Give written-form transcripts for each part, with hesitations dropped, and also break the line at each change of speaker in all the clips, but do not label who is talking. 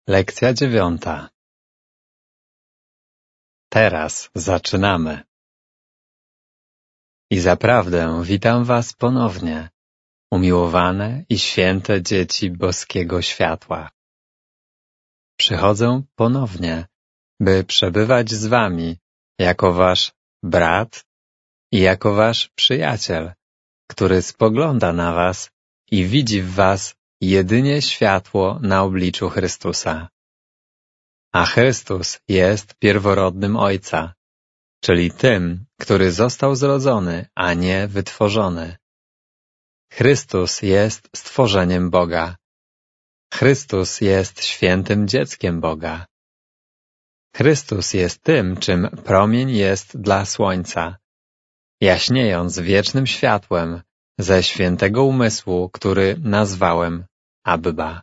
Lekcja 9. Teraz zaczynamy. I zaprawdę witam was ponownie, umiłowane i święte dzieci boskiego światła. Przychodzę ponownie, by przebywać z wami jako wasz brat i jako wasz przyjaciel, który spogląda na was i widzi w was jedynie światło na obliczu Chrystusa. A Chrystus jest pierworodnym Ojca, czyli tym, który został zrodzony, a nie wytworzony. Chrystus jest stworzeniem Boga. Chrystus jest świętym dzieckiem Boga. Chrystus jest tym, czym promień jest dla słońca, jaśniejąc wiecznym światłem ze świętego umysłu, który nazwałem Abba.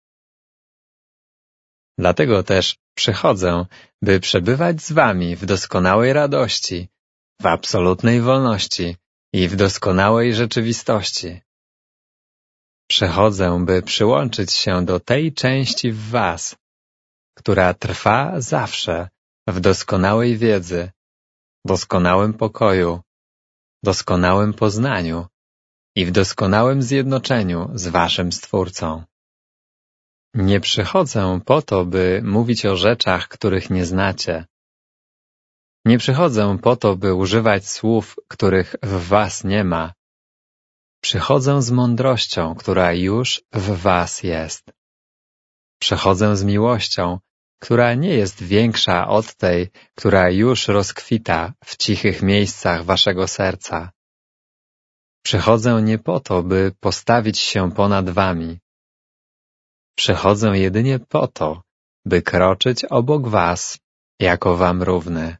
Dlatego też przychodzę, by przebywać z wami w doskonałej radości, w absolutnej wolności i w doskonałej rzeczywistości. Przychodzę, by przyłączyć się do tej części w was, która trwa zawsze w doskonałej wiedzy, doskonałym pokoju, doskonałym poznaniu i w doskonałym zjednoczeniu z waszym Stwórcą. Nie przychodzę po to, by mówić o rzeczach, których nie znacie. Nie przychodzę po to, by używać słów, których w was nie ma. Przychodzę z mądrością, która już w was jest. Przychodzę z miłością, która nie jest większa od tej, która już rozkwita w cichych miejscach waszego serca. Przychodzę nie po to, by postawić się ponad wami. Przychodzę jedynie po to, by kroczyć obok was, jako wam równy.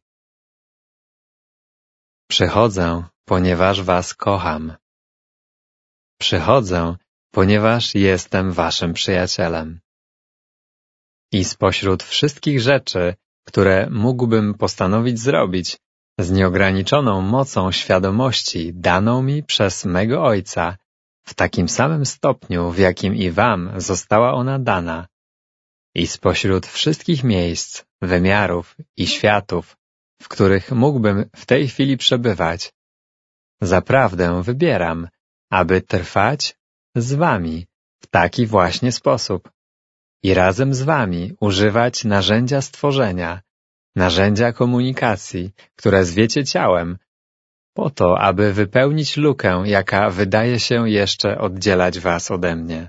Przychodzę, ponieważ was kocham. Przychodzę, ponieważ jestem waszym przyjacielem. I spośród wszystkich rzeczy, które mógłbym postanowić zrobić, z nieograniczoną mocą świadomości daną mi przez mego Ojca, w takim samym stopniu, w jakim i wam została ona dana, i spośród wszystkich miejsc, wymiarów i światów, w których mógłbym w tej chwili przebywać, zaprawdę wybieram, aby trwać z wami w taki właśnie sposób i razem z wami używać narzędzia stworzenia, narzędzia komunikacji, które zwiecie ciałem, po to, aby wypełnić lukę, jaka wydaje się jeszcze oddzielać was ode mnie.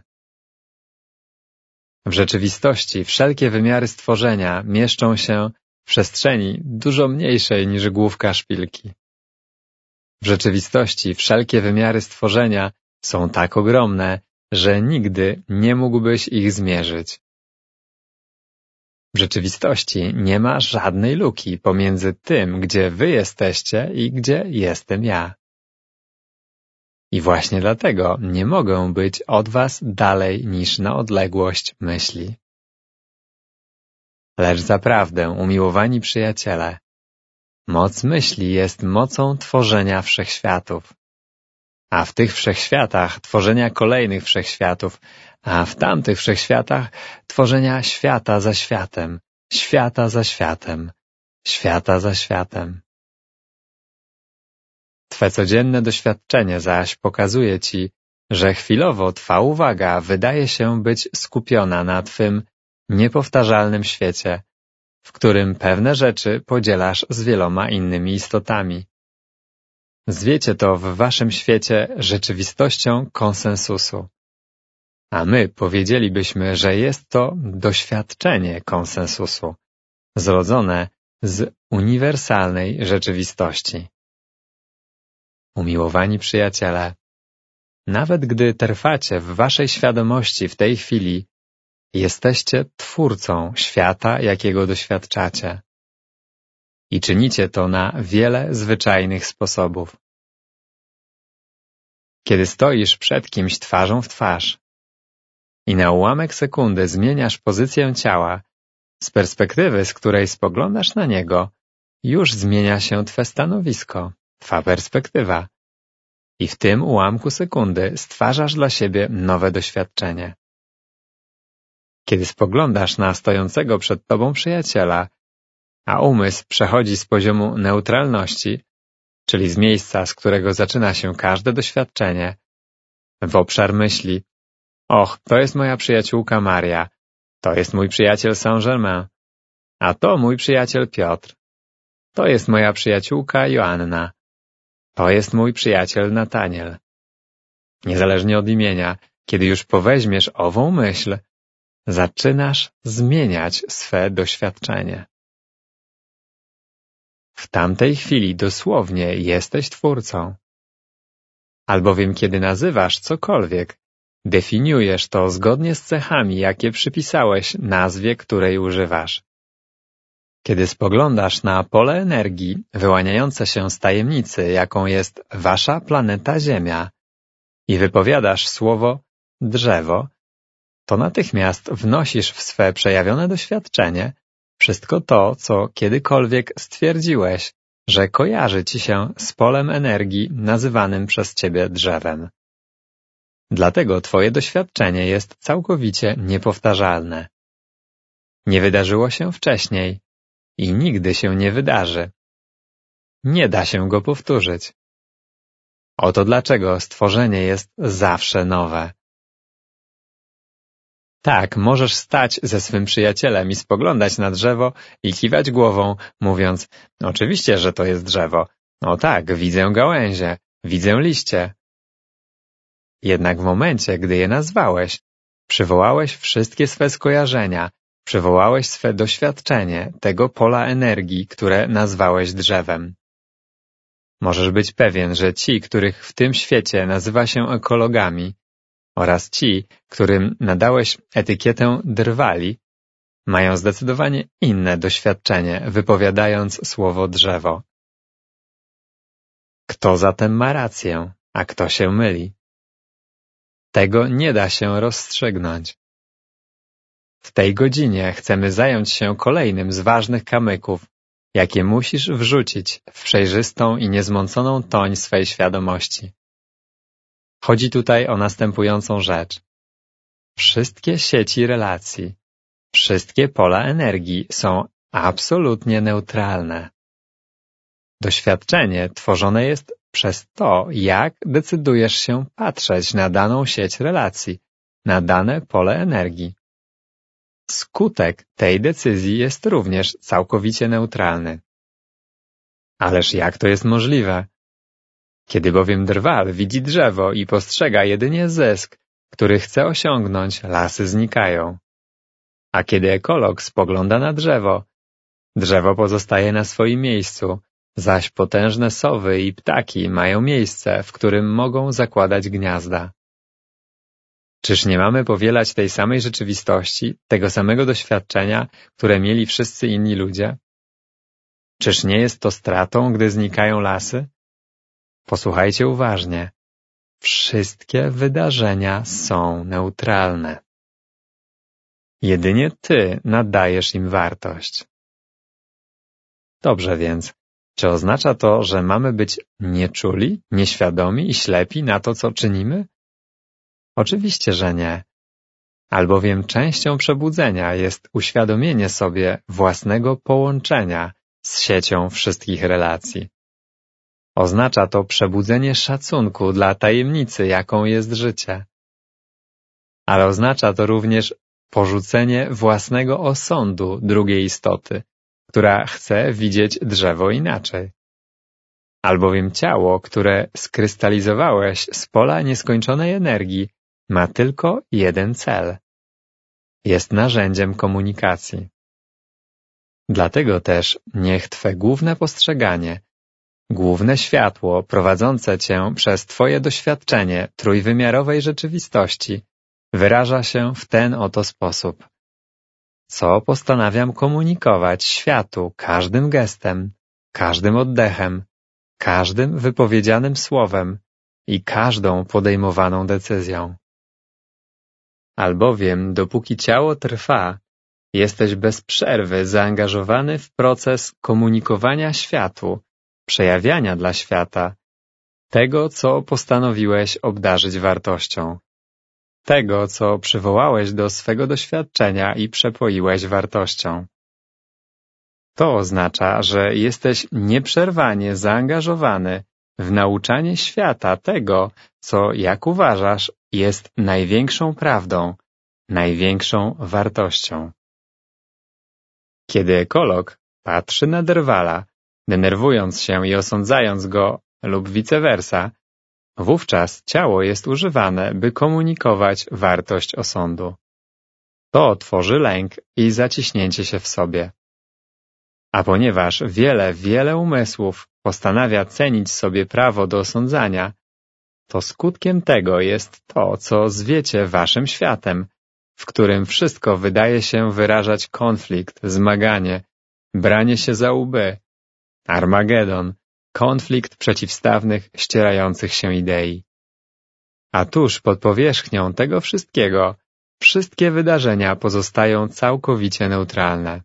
W rzeczywistości wszelkie wymiary stworzenia mieszczą się w przestrzeni dużo mniejszej niż główka szpilki. W rzeczywistości wszelkie wymiary stworzenia są tak ogromne, że nigdy nie mógłbyś ich zmierzyć. W rzeczywistości nie ma żadnej luki pomiędzy tym, gdzie wy jesteście i gdzie jestem ja. I właśnie dlatego nie mogę być od was dalej niż na odległość myśli. Lecz zaprawdę, umiłowani przyjaciele, moc myśli jest mocą tworzenia wszechświatów, a w tych wszechświatach tworzenia kolejnych wszechświatów, a w tamtych wszechświatach tworzenia świata za światem, świata za światem, świata za światem. Twe codzienne doświadczenie zaś pokazuje ci, że chwilowo twa uwaga wydaje się być skupiona na twym niepowtarzalnym świecie, w którym pewne rzeczy podzielasz z wieloma innymi istotami. Zwiecie to w waszym świecie rzeczywistością konsensusu. A my powiedzielibyśmy, że jest to doświadczenie konsensusu, zrodzone z uniwersalnej rzeczywistości. Umiłowani przyjaciele, nawet gdy trwacie w waszej świadomości w tej chwili, jesteście twórcą świata, jakiego doświadczacie. I czynicie to na wiele zwyczajnych sposobów. Kiedy stoisz przed kimś twarzą w twarz i na ułamek sekundy zmieniasz pozycję ciała, z perspektywy, z której spoglądasz na niego, już zmienia się twe stanowisko, twa perspektywa. I w tym ułamku sekundy stwarzasz dla siebie nowe doświadczenie. Kiedy spoglądasz na stojącego przed tobą przyjaciela, a umysł przechodzi z poziomu neutralności, czyli z miejsca, z którego zaczyna się każde doświadczenie, w obszar myśli: och, to jest moja przyjaciółka Maria, to jest mój przyjaciel Saint-Germain, a to mój przyjaciel Piotr, to jest moja przyjaciółka Joanna, to jest mój przyjaciel Nataniel. Niezależnie od imienia, kiedy już poweźmiesz ową myśl, zaczynasz zmieniać swe doświadczenie. W tamtej chwili dosłownie jesteś twórcą. Albowiem kiedy nazywasz cokolwiek, definiujesz to zgodnie z cechami, jakie przypisałeś nazwie, której używasz. Kiedy spoglądasz na pole energii wyłaniające się z tajemnicy, jaką jest wasza planeta Ziemia, i wypowiadasz słowo drzewo, to natychmiast wnosisz w swe przejawione doświadczenie wszystko to, co kiedykolwiek stwierdziłeś, że kojarzy ci się z polem energii nazywanym przez ciebie drzewem. Dlatego twoje doświadczenie jest całkowicie niepowtarzalne. Nie wydarzyło się wcześniej i nigdy się nie wydarzy. Nie da się go powtórzyć. Oto dlaczego stworzenie jest zawsze nowe. Tak, możesz stać ze swym przyjacielem i spoglądać na drzewo i kiwać głową, mówiąc: oczywiście, że to jest drzewo. O tak, widzę gałęzie, widzę liście. Jednak w momencie, gdy je nazwałeś, przywołałeś wszystkie swe skojarzenia, przywołałeś swe doświadczenie tego pola energii, które nazwałeś drzewem. Możesz być pewien, że ci, których w tym świecie nazywa się ekologami, oraz ci, którym nadałeś etykietę drwali, mają zdecydowanie inne doświadczenie, wypowiadając słowo drzewo. Kto zatem ma rację, a kto się myli? Tego nie da się rozstrzygnąć. W tej godzinie chcemy zająć się kolejnym z ważnych kamyków, jakie musisz wrzucić w przejrzystą i niezmąconą toń swej świadomości. Chodzi tutaj o następującą rzecz. Wszystkie sieci relacji, wszystkie pola energii są absolutnie neutralne. Doświadczenie tworzone jest przez to, jak decydujesz się patrzeć na daną sieć relacji, na dane pole energii. Skutek tej decyzji jest również całkowicie neutralny. Ależ jak to jest możliwe? Kiedy bowiem drwal widzi drzewo i postrzega jedynie zysk, który chce osiągnąć, lasy znikają. A kiedy ekolog spogląda na drzewo pozostaje na swoim miejscu, zaś potężne sowy i ptaki mają miejsce, w którym mogą zakładać gniazda. Czyż nie mamy powielać tej samej rzeczywistości, tego samego doświadczenia, które mieli wszyscy inni ludzie? Czyż nie jest to stratą, gdy znikają lasy? Posłuchajcie uważnie. Wszystkie wydarzenia są neutralne. Jedynie ty nadajesz im wartość. Dobrze więc, czy oznacza to, że mamy być nieczuli, nieświadomi i ślepi na to, co czynimy? Oczywiście, że nie. Albowiem częścią przebudzenia jest uświadomienie sobie własnego połączenia z siecią wszystkich relacji. Oznacza to przebudzenie szacunku dla tajemnicy, jaką jest życie. Ale oznacza to również porzucenie własnego osądu drugiej istoty, która chce widzieć drzewo inaczej. Albowiem ciało, które skrystalizowałeś z pola nieskończonej energii, ma tylko jeden cel. Jest narzędziem komunikacji. Dlatego też niech twe główne postrzeganie, główne światło prowadzące cię przez twoje doświadczenie trójwymiarowej rzeczywistości wyraża się w ten oto sposób. Co postanawiam komunikować światu każdym gestem, każdym oddechem, każdym wypowiedzianym słowem i każdą podejmowaną decyzją. Albowiem, dopóki ciało trwa, jesteś bez przerwy zaangażowany w proces komunikowania światu, przejawiania dla świata tego, co postanowiłeś obdarzyć wartością. tego, co przywołałeś do swego doświadczenia i przepoiłeś wartością. To oznacza, że jesteś nieprzerwanie zaangażowany w nauczanie świata tego, co, jak uważasz, jest największą prawdą, największą wartością. Kiedy ekolog patrzy na drwala, denerwując się i osądzając go lub vice versa, wówczas ciało jest używane, by komunikować wartość osądu. To tworzy lęk i zaciśnięcie się w sobie. A ponieważ wiele umysłów postanawia cenić sobie prawo do osądzania, to skutkiem tego jest to, co zwiecie waszym światem, w którym wszystko wydaje się wyrażać konflikt, zmaganie, branie się za łby, Armagedon, konflikt przeciwstawnych, ścierających się idei. A tuż pod powierzchnią tego wszystkiego, wszystkie wydarzenia pozostają całkowicie neutralne.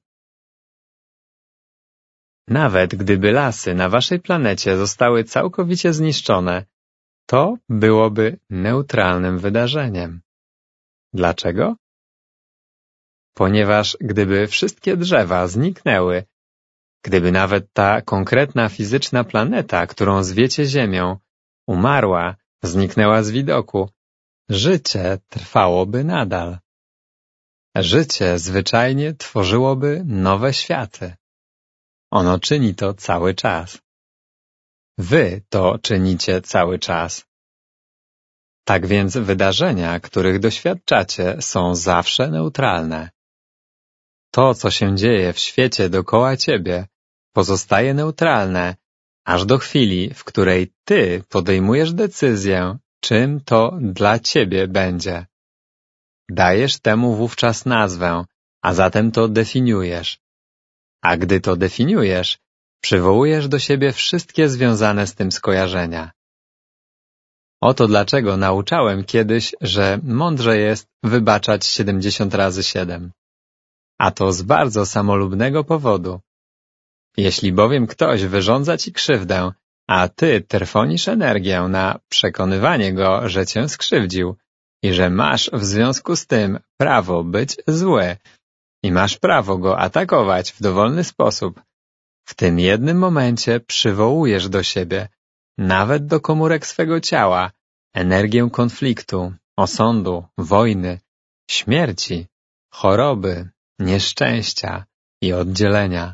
Nawet gdyby lasy na waszej planecie zostały całkowicie zniszczone, to byłoby neutralnym wydarzeniem. Dlaczego? Ponieważ gdyby wszystkie drzewa zniknęły, gdyby nawet ta konkretna fizyczna planeta, którą zwiecie Ziemią, umarła, zniknęła z widoku, życie trwałoby nadal. Życie zwyczajnie tworzyłoby nowe światy. Ono czyni to cały czas. Wy to czynicie cały czas. Tak więc wydarzenia, których doświadczacie, są zawsze neutralne. To, co się dzieje w świecie dookoła ciebie, pozostaje neutralne, aż do chwili, w której ty podejmujesz decyzję, czym to dla ciebie będzie. Dajesz temu wówczas nazwę, a zatem to definiujesz. A gdy to definiujesz, przywołujesz do siebie wszystkie związane z tym skojarzenia. Oto dlaczego nauczałem kiedyś, że mądrze jest wybaczać 70 razy 7. A to z bardzo samolubnego powodu. Jeśli bowiem ktoś wyrządza ci krzywdę, a ty trwonisz energię na przekonywanie go, że cię skrzywdził i że masz w związku z tym prawo być zły i masz prawo go atakować w dowolny sposób, w tym jednym momencie przywołujesz do siebie, nawet do komórek swego ciała, energię konfliktu, osądu, wojny, śmierci, choroby, nieszczęścia i oddzielenia.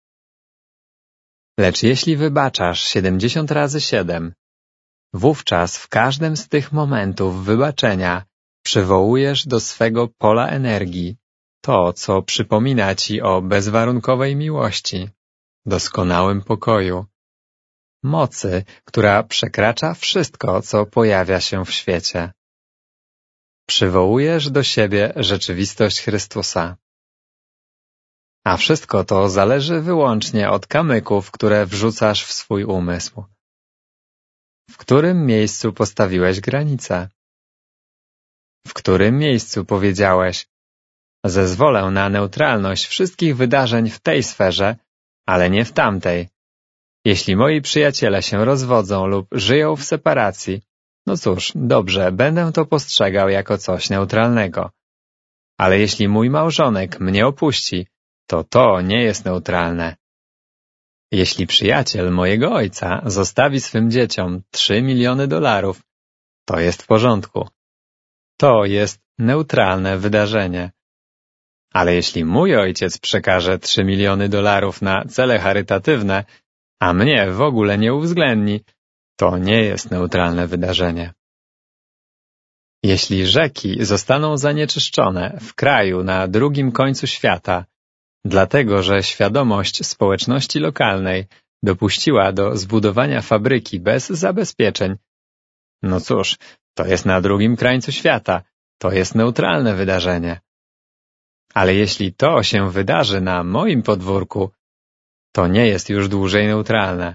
Lecz jeśli wybaczasz 70 razy 7, wówczas w każdym z tych momentów wybaczenia przywołujesz do swego pola energii to, co przypomina ci o bezwarunkowej miłości, doskonałym pokoju, mocy, która przekracza wszystko, co pojawia się w świecie. Przywołujesz do siebie rzeczywistość Chrystusa. A wszystko to zależy wyłącznie od kamyków, które wrzucasz w swój umysł. W którym miejscu postawiłeś granicę? W którym miejscu powiedziałeś: zezwolę na neutralność wszystkich wydarzeń w tej sferze, ale nie w tamtej. Jeśli moi przyjaciele się rozwodzą lub żyją w separacji, no cóż, dobrze, będę to postrzegał jako coś neutralnego. Ale jeśli mój małżonek mnie opuści, to nie jest neutralne. Jeśli przyjaciel mojego ojca zostawi swym dzieciom $3 miliony, to jest w porządku. To jest neutralne wydarzenie. Ale jeśli mój ojciec przekaże $3 miliony na cele charytatywne, a mnie w ogóle nie uwzględni, to nie jest neutralne wydarzenie. Jeśli rzeki zostaną zanieczyszczone w kraju na drugim końcu świata, dlatego że świadomość społeczności lokalnej dopuściła do zbudowania fabryki bez zabezpieczeń, no cóż, to jest na drugim krańcu świata, to jest neutralne wydarzenie. Ale jeśli to się wydarzy na moim podwórku, to nie jest już dłużej neutralne.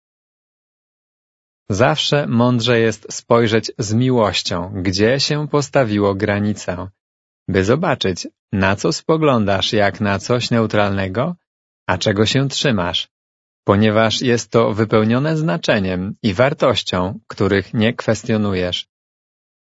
Zawsze mądrze jest spojrzeć z miłością, gdzie się postawiło granicę, by zobaczyć, na co spoglądasz jak na coś neutralnego, a czego się trzymasz, ponieważ jest to wypełnione znaczeniem i wartością, których nie kwestionujesz.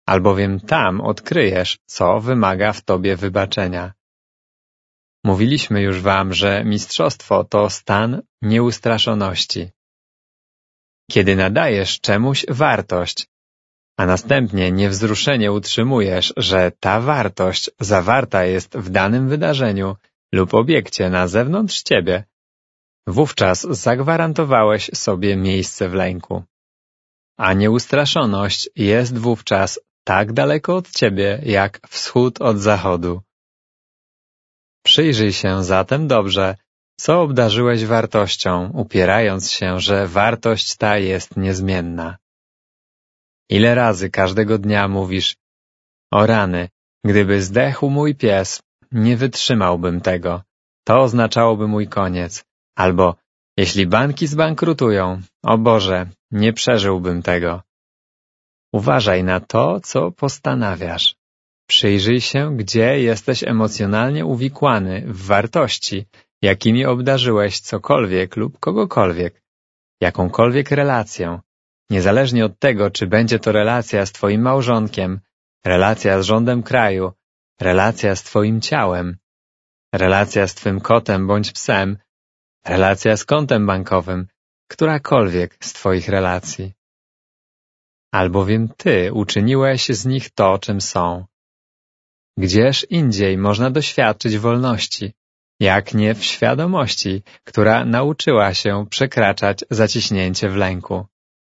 albowiem tam odkryjesz, co wymaga w tobie wybaczenia. Mówiliśmy już wam, że mistrzostwo to stan nieustraszoności. Kiedy nadajesz czemuś wartość, a następnie niewzruszenie utrzymujesz, że ta wartość zawarta jest w danym wydarzeniu lub obiekcie na zewnątrz ciebie, wówczas zagwarantowałeś sobie miejsce w lęku. A nieustraszoność jest wówczas tak daleko od ciebie, jak wschód od zachodu. Przyjrzyj się zatem dobrze, co obdarzyłeś wartością, upierając się, że wartość ta jest niezmienna. Ile razy każdego dnia mówisz: o rany, gdyby zdechł mój pies, nie wytrzymałbym tego, to oznaczałoby mój koniec. Albo jeśli banki zbankrutują, o Boże, nie przeżyłbym tego. Uważaj na to, co postanawiasz. Przyjrzyj się, gdzie jesteś emocjonalnie uwikłany w wartości, jakimi obdarzyłeś cokolwiek lub kogokolwiek, jakąkolwiek relację, niezależnie od tego, czy będzie to relacja z twoim małżonkiem, relacja z rządem kraju, relacja z twoim ciałem, relacja z twym kotem bądź psem, relacja z kontem bankowym, którakolwiek z twoich relacji. Albowiem ty uczyniłeś z nich to, czym są. Gdzież indziej można doświadczyć wolności, jak nie w świadomości, która nauczyła się przekraczać zaciśnięcie w lęku.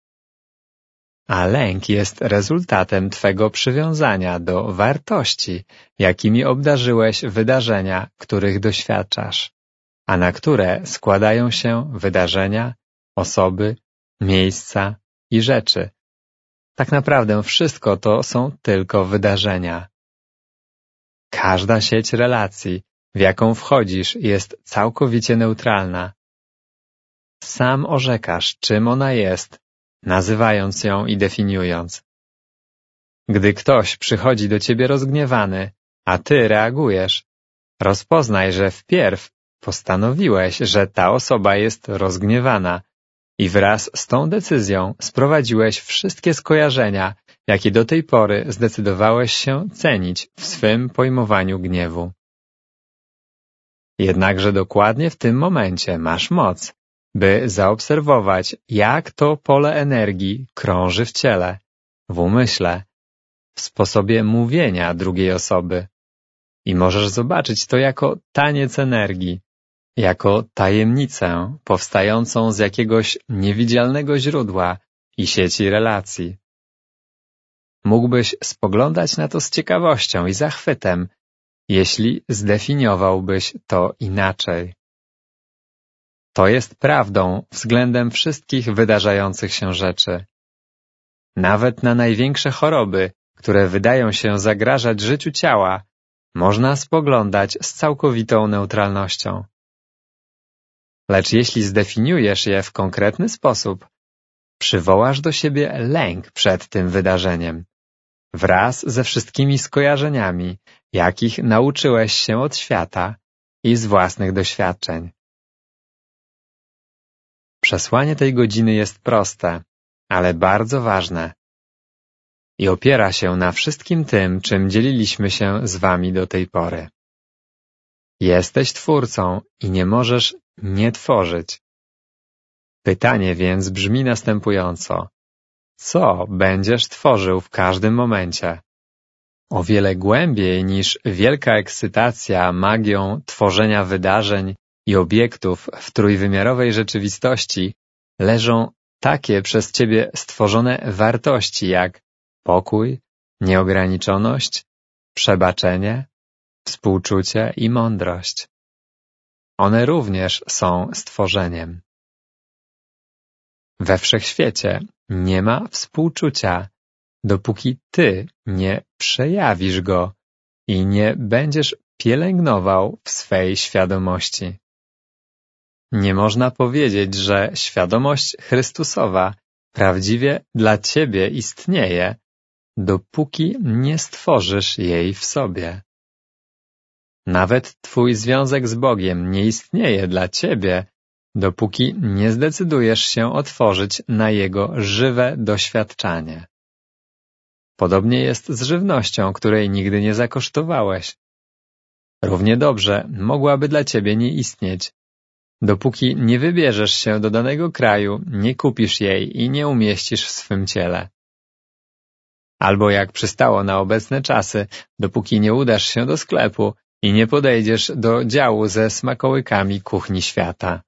A lęk jest rezultatem twego przywiązania do wartości, jakimi obdarzyłeś wydarzenia, których doświadczasz, a na które składają się wydarzenia, osoby, miejsca i rzeczy. Tak naprawdę wszystko to są tylko wydarzenia. Każda sieć relacji, w jaką wchodzisz, jest całkowicie neutralna. Sam orzekasz, czym ona jest, nazywając ją i definiując. Gdy ktoś przychodzi do ciebie rozgniewany, a ty reagujesz, rozpoznaj, że wpierw postanowiłeś, że ta osoba jest rozgniewana i wraz z tą decyzją sprowadziłeś wszystkie skojarzenia, jakie do tej pory zdecydowałeś się cenić w swym pojmowaniu gniewu. Jednakże dokładnie w tym momencie masz moc, by zaobserwować, jak to pole energii krąży w ciele, w umyśle, w sposobie mówienia drugiej osoby. I możesz zobaczyć to jako taniec energii, jako tajemnicę powstającą z jakiegoś niewidzialnego źródła i sieci relacji. Mógłbyś spoglądać na to z ciekawością i zachwytem, jeśli zdefiniowałbyś to inaczej. To jest prawdą względem wszystkich wydarzających się rzeczy. Nawet na największe choroby, które wydają się zagrażać życiu ciała, można spoglądać z całkowitą neutralnością. Lecz jeśli zdefiniujesz je w konkretny sposób, przywołasz do siebie lęk przed tym wydarzeniem, wraz ze wszystkimi skojarzeniami, jakich nauczyłeś się od świata i z własnych doświadczeń. Przesłanie tej godziny jest proste, ale bardzo ważne i opiera się na wszystkim tym, czym dzieliliśmy się z wami do tej pory. Jesteś twórcą i nie możesz nie tworzyć. Pytanie więc brzmi następująco. Co będziesz tworzył w każdym momencie? O wiele głębiej niż wielka ekscytacja magią tworzenia wydarzeń i obiektów w trójwymiarowej rzeczywistości leżą takie przez ciebie stworzone wartości jak pokój, nieograniczoność, przebaczenie, współczucie i mądrość. One również są stworzeniem. We wszechświecie nie ma współczucia, dopóki ty nie przejawisz go i nie będziesz pielęgnował w swej świadomości. Nie można powiedzieć, że świadomość Chrystusowa prawdziwie dla ciebie istnieje, dopóki nie stworzysz jej w sobie. Nawet twój związek z Bogiem nie istnieje dla ciebie, dopóki nie zdecydujesz się otworzyć na Jego żywe doświadczanie. Podobnie jest z żywnością, której nigdy nie zakosztowałeś. Równie dobrze mogłaby dla ciebie nie istnieć. Dopóki nie wybierzesz się do danego kraju, nie kupisz jej i nie umieścisz w swym ciele. Albo jak przystało na obecne czasy, dopóki nie udasz się do sklepu i nie podejdziesz do działu ze smakołykami kuchni świata.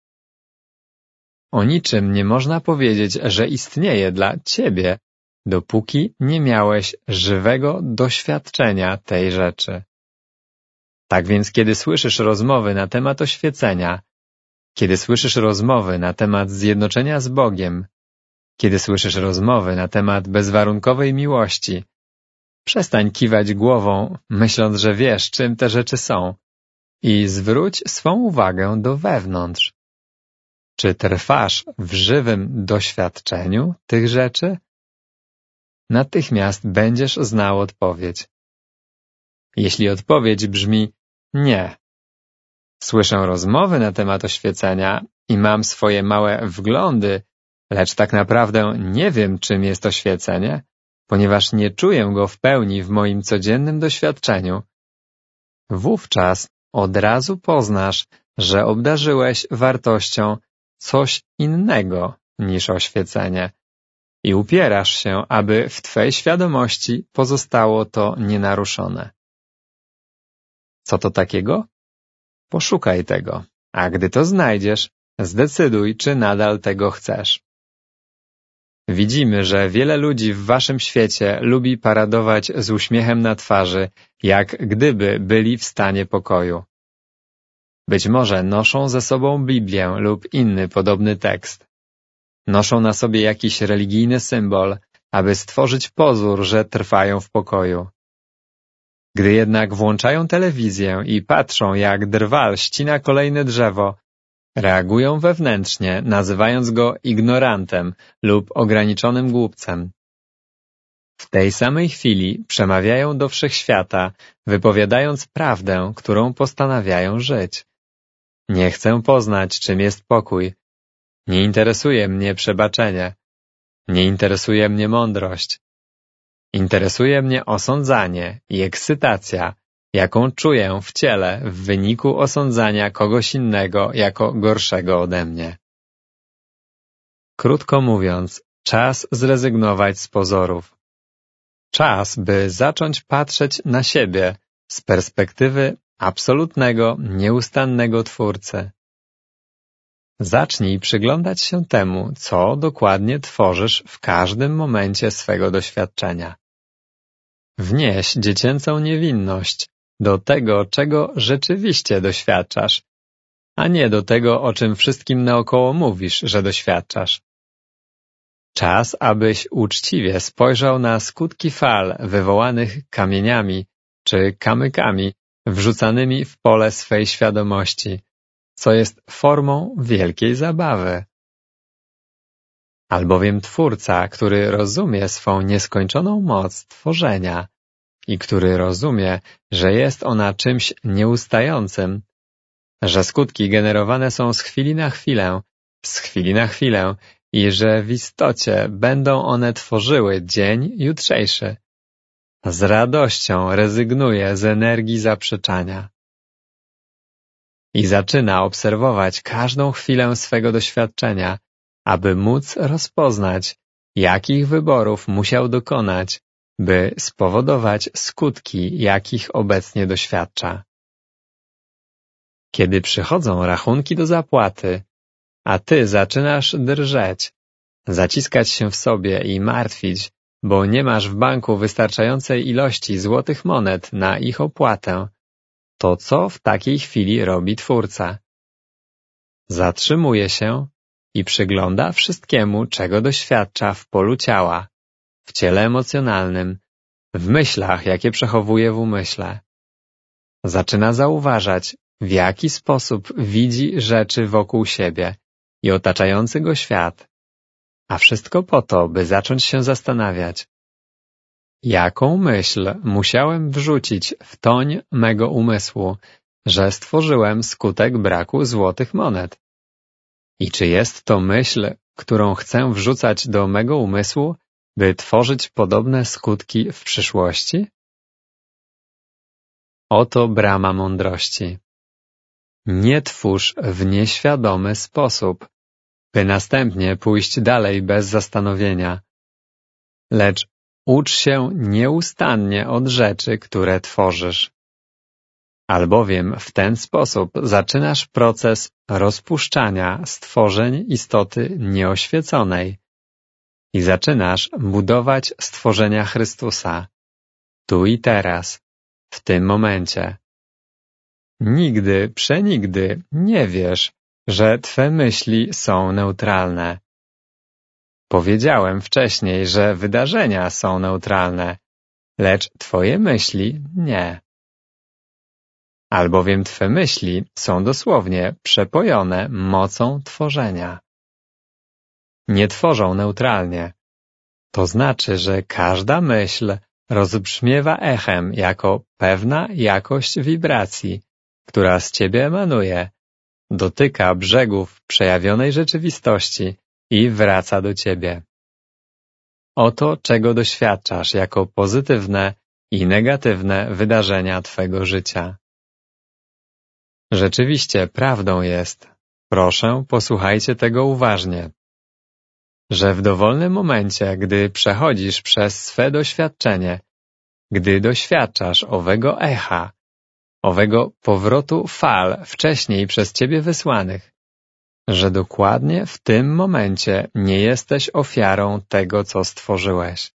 O niczym nie można powiedzieć, że istnieje dla ciebie, dopóki nie miałeś żywego doświadczenia tej rzeczy. Tak więc, kiedy słyszysz rozmowy na temat oświecenia, kiedy słyszysz rozmowy na temat zjednoczenia z Bogiem, kiedy słyszysz rozmowy na temat bezwarunkowej miłości, przestań kiwać głową, myśląc, że wiesz, czym te rzeczy są, i zwróć swą uwagę do wewnątrz. Czy trwasz w żywym doświadczeniu tych rzeczy? Natychmiast będziesz znał odpowiedź. Jeśli odpowiedź brzmi nie, słyszę rozmowy na temat oświecenia i mam swoje małe wglądy, lecz tak naprawdę nie wiem, czym jest oświecenie, ponieważ nie czuję go w pełni w moim codziennym doświadczeniu. Wówczas od razu poznasz, że obdarzyłeś wartością coś innego niż oświecenie i upierasz się, aby w twej świadomości pozostało to nienaruszone. Co to takiego? Poszukaj tego, a gdy to znajdziesz, zdecyduj, czy nadal tego chcesz. Widzimy, że wiele ludzi w waszym świecie lubi paradować z uśmiechem na twarzy, jak gdyby byli w stanie pokoju. Być może noszą ze sobą Biblię lub inny podobny tekst. Noszą na sobie jakiś religijny symbol, aby stworzyć pozór, że trwają w pokoju. Gdy jednak włączają telewizję i patrzą, jak drwal ścina kolejne drzewo, reagują wewnętrznie, nazywając go ignorantem lub ograniczonym głupcem. W tej samej chwili przemawiają do wszechświata, wypowiadając prawdę, którą postanawiają żyć. Nie chcę poznać, czym jest pokój. Nie interesuje mnie przebaczenie. Nie interesuje mnie mądrość. Interesuje mnie osądzanie i ekscytacja, jaką czuję w ciele w wyniku osądzania kogoś innego jako gorszego ode mnie. Krótko mówiąc, czas zrezygnować z pozorów. Czas, by zacząć patrzeć na siebie z perspektywy absolutnego, nieustannego Twórcy. Zacznij przyglądać się temu, co dokładnie tworzysz w każdym momencie swego doświadczenia. Wnieś dziecięcą niewinność do tego, czego rzeczywiście doświadczasz, a nie do tego, o czym wszystkim naokoło mówisz, że doświadczasz. Czas, abyś uczciwie spojrzał na skutki fal wywołanych kamieniami czy kamykami wrzucanymi w pole swej świadomości, co jest formą wielkiej zabawy. Albowiem Twórca, który rozumie swą nieskończoną moc tworzenia i który rozumie, że jest ona czymś nieustającym, że skutki generowane są z chwili na chwilę i że w istocie będą one tworzyły dzień jutrzejszy. Z radością rezygnuje z energii zaprzeczania. I zaczyna obserwować każdą chwilę swego doświadczenia, aby móc rozpoznać, jakich wyborów musiał dokonać, by spowodować skutki, jakich obecnie doświadcza. Kiedy przychodzą rachunki do zapłaty, a ty zaczynasz drżeć, zaciskać się w sobie i martwić, bo nie masz w banku wystarczającej ilości złotych monet na ich opłatę, to co w takiej chwili robi Twórca? Zatrzymuje się i przygląda wszystkiemu, czego doświadcza w polu ciała, w ciele emocjonalnym, w myślach, jakie przechowuje w umyśle. Zaczyna zauważać, w jaki sposób widzi rzeczy wokół siebie i otaczający go świat, a wszystko po to, by zacząć się zastanawiać, jaką myśl musiałem wrzucić w toń mego umysłu, że stworzyłem skutek braku złotych monet? I czy jest to myśl, którą chcę wrzucać do mego umysłu, by tworzyć podobne skutki w przyszłości? Oto brama mądrości. Nie twórz w nieświadomy sposób, by następnie pójść dalej bez zastanowienia, lecz ucz się nieustannie od rzeczy, które tworzysz. Albowiem w ten sposób zaczynasz proces rozpuszczania stworzeń istoty nieoświeconej i zaczynasz budować stworzenia Chrystusa, tu i teraz, w tym momencie. Nigdy, przenigdy nie wiesz, że twe myśli są neutralne. Powiedziałem wcześniej, że wydarzenia są neutralne, lecz twoje myśli nie. Albowiem twe myśli są dosłownie przepojone mocą tworzenia. Nie tworzą neutralnie. To znaczy, że każda myśl rozbrzmiewa echem jako pewna jakość wibracji, która z ciebie emanuje, dotyka brzegów przejawionej rzeczywistości i wraca do ciebie. Oto czego doświadczasz jako pozytywne i negatywne wydarzenia twego życia. Rzeczywiście prawdą jest, proszę posłuchajcie tego uważnie, że w dowolnym momencie, gdy przechodzisz przez swe doświadczenie, gdy doświadczasz owego echa, owego powrotu fal wcześniej przez ciebie wysłanych, że dokładnie w tym momencie nie jesteś ofiarą tego, co stworzyłeś.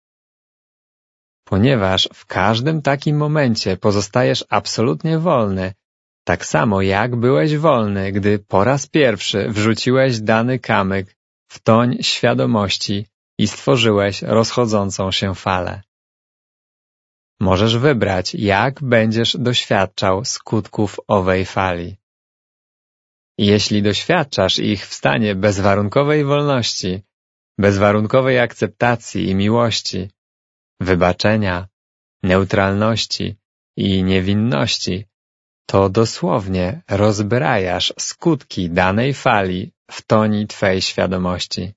Ponieważ w każdym takim momencie pozostajesz absolutnie wolny, tak samo jak byłeś wolny, gdy po raz pierwszy wrzuciłeś dany kamyk w toń świadomości i stworzyłeś rozchodzącą się falę. Możesz wybrać, jak będziesz doświadczał skutków owej fali. Jeśli doświadczasz ich w stanie bezwarunkowej wolności, bezwarunkowej akceptacji i miłości, wybaczenia, neutralności i niewinności, to dosłownie rozbrajasz skutki danej fali w toni twej świadomości.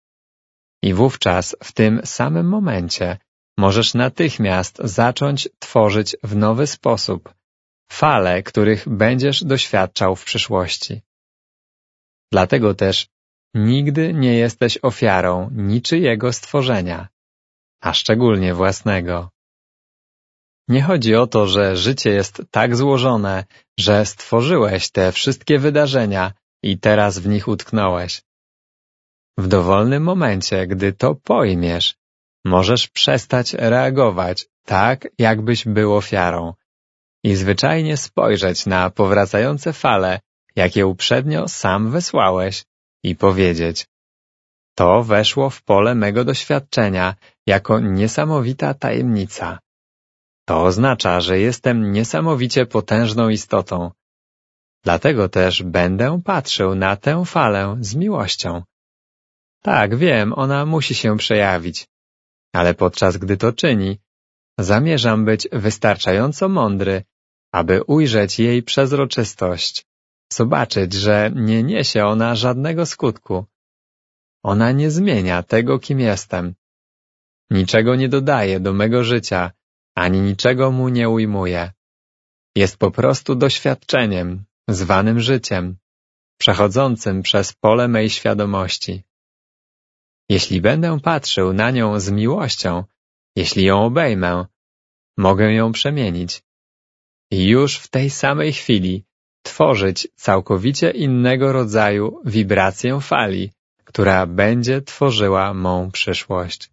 I wówczas w tym samym momencie możesz natychmiast zacząć tworzyć w nowy sposób fale, których będziesz doświadczał w przyszłości. Dlatego też nigdy nie jesteś ofiarą niczyjego stworzenia, a szczególnie własnego. Nie chodzi o to, że życie jest tak złożone, że stworzyłeś te wszystkie wydarzenia i teraz w nich utknąłeś. W dowolnym momencie, gdy to pojmiesz, możesz przestać reagować tak, jakbyś był ofiarą i zwyczajnie spojrzeć na powracające fale, jakie uprzednio sam wysłałeś i powiedzieć: to weszło w pole mego doświadczenia jako niesamowita tajemnica. To oznacza, że jestem niesamowicie potężną istotą. Dlatego też będę patrzył na tę falę z miłością. Tak, wiem, ona musi się przejawić, ale podczas gdy to czyni, zamierzam być wystarczająco mądry, aby ujrzeć jej przezroczystość, zobaczyć, że nie niesie ona żadnego skutku. Ona nie zmienia tego, kim jestem. Niczego nie dodaje do mego życia, ani niczego mu nie ujmuje. Jest po prostu doświadczeniem, zwanym życiem, przechodzącym przez pole mej świadomości. Jeśli będę patrzył na nią z miłością, jeśli ją obejmę, mogę ją przemienić. I już w tej samej chwili tworzyć całkowicie innego rodzaju wibrację fali, która będzie tworzyła mą przyszłość.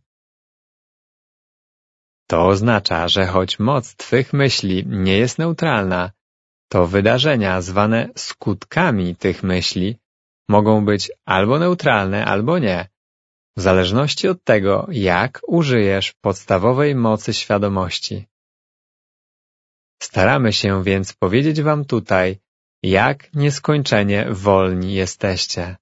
To oznacza, że choć moc twych myśli nie jest neutralna, to wydarzenia zwane skutkami tych myśli mogą być albo neutralne, albo nie, w zależności od tego, jak użyjesz podstawowej mocy świadomości. Staramy się więc powiedzieć wam tutaj, jak nieskończenie wolni jesteście.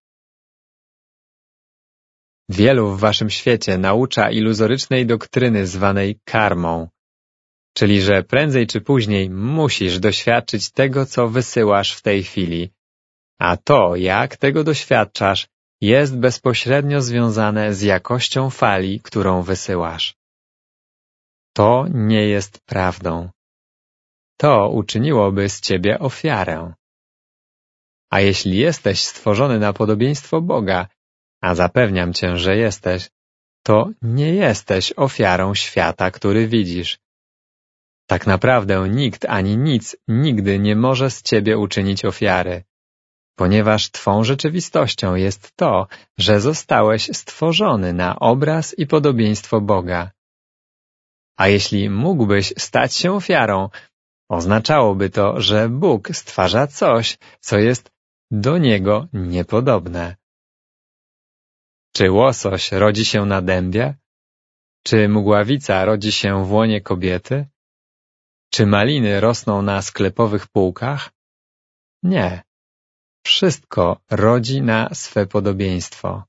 Wielu w waszym świecie naucza iluzorycznej doktryny zwanej karmą, czyli że prędzej czy później musisz doświadczyć tego, co wysyłasz w tej chwili, a to, jak tego doświadczasz, jest bezpośrednio związane z jakością fali, którą wysyłasz. To nie jest prawdą. To uczyniłoby z ciebie ofiarę. A jeśli jesteś stworzony na podobieństwo Boga, a zapewniam cię, że jesteś, to nie jesteś ofiarą świata, który widzisz. Tak naprawdę nikt ani nic nigdy nie może z ciebie uczynić ofiary, ponieważ twą rzeczywistością jest to, że zostałeś stworzony na obraz i podobieństwo Boga. A jeśli mógłbyś stać się ofiarą, oznaczałoby to, że Bóg stwarza coś, co jest do Niego niepodobne. Czy łosoś rodzi się na dębie? Czy mgławica rodzi się w łonie kobiety? Czy maliny rosną na sklepowych półkach? Nie. Wszystko rodzi na swe podobieństwo.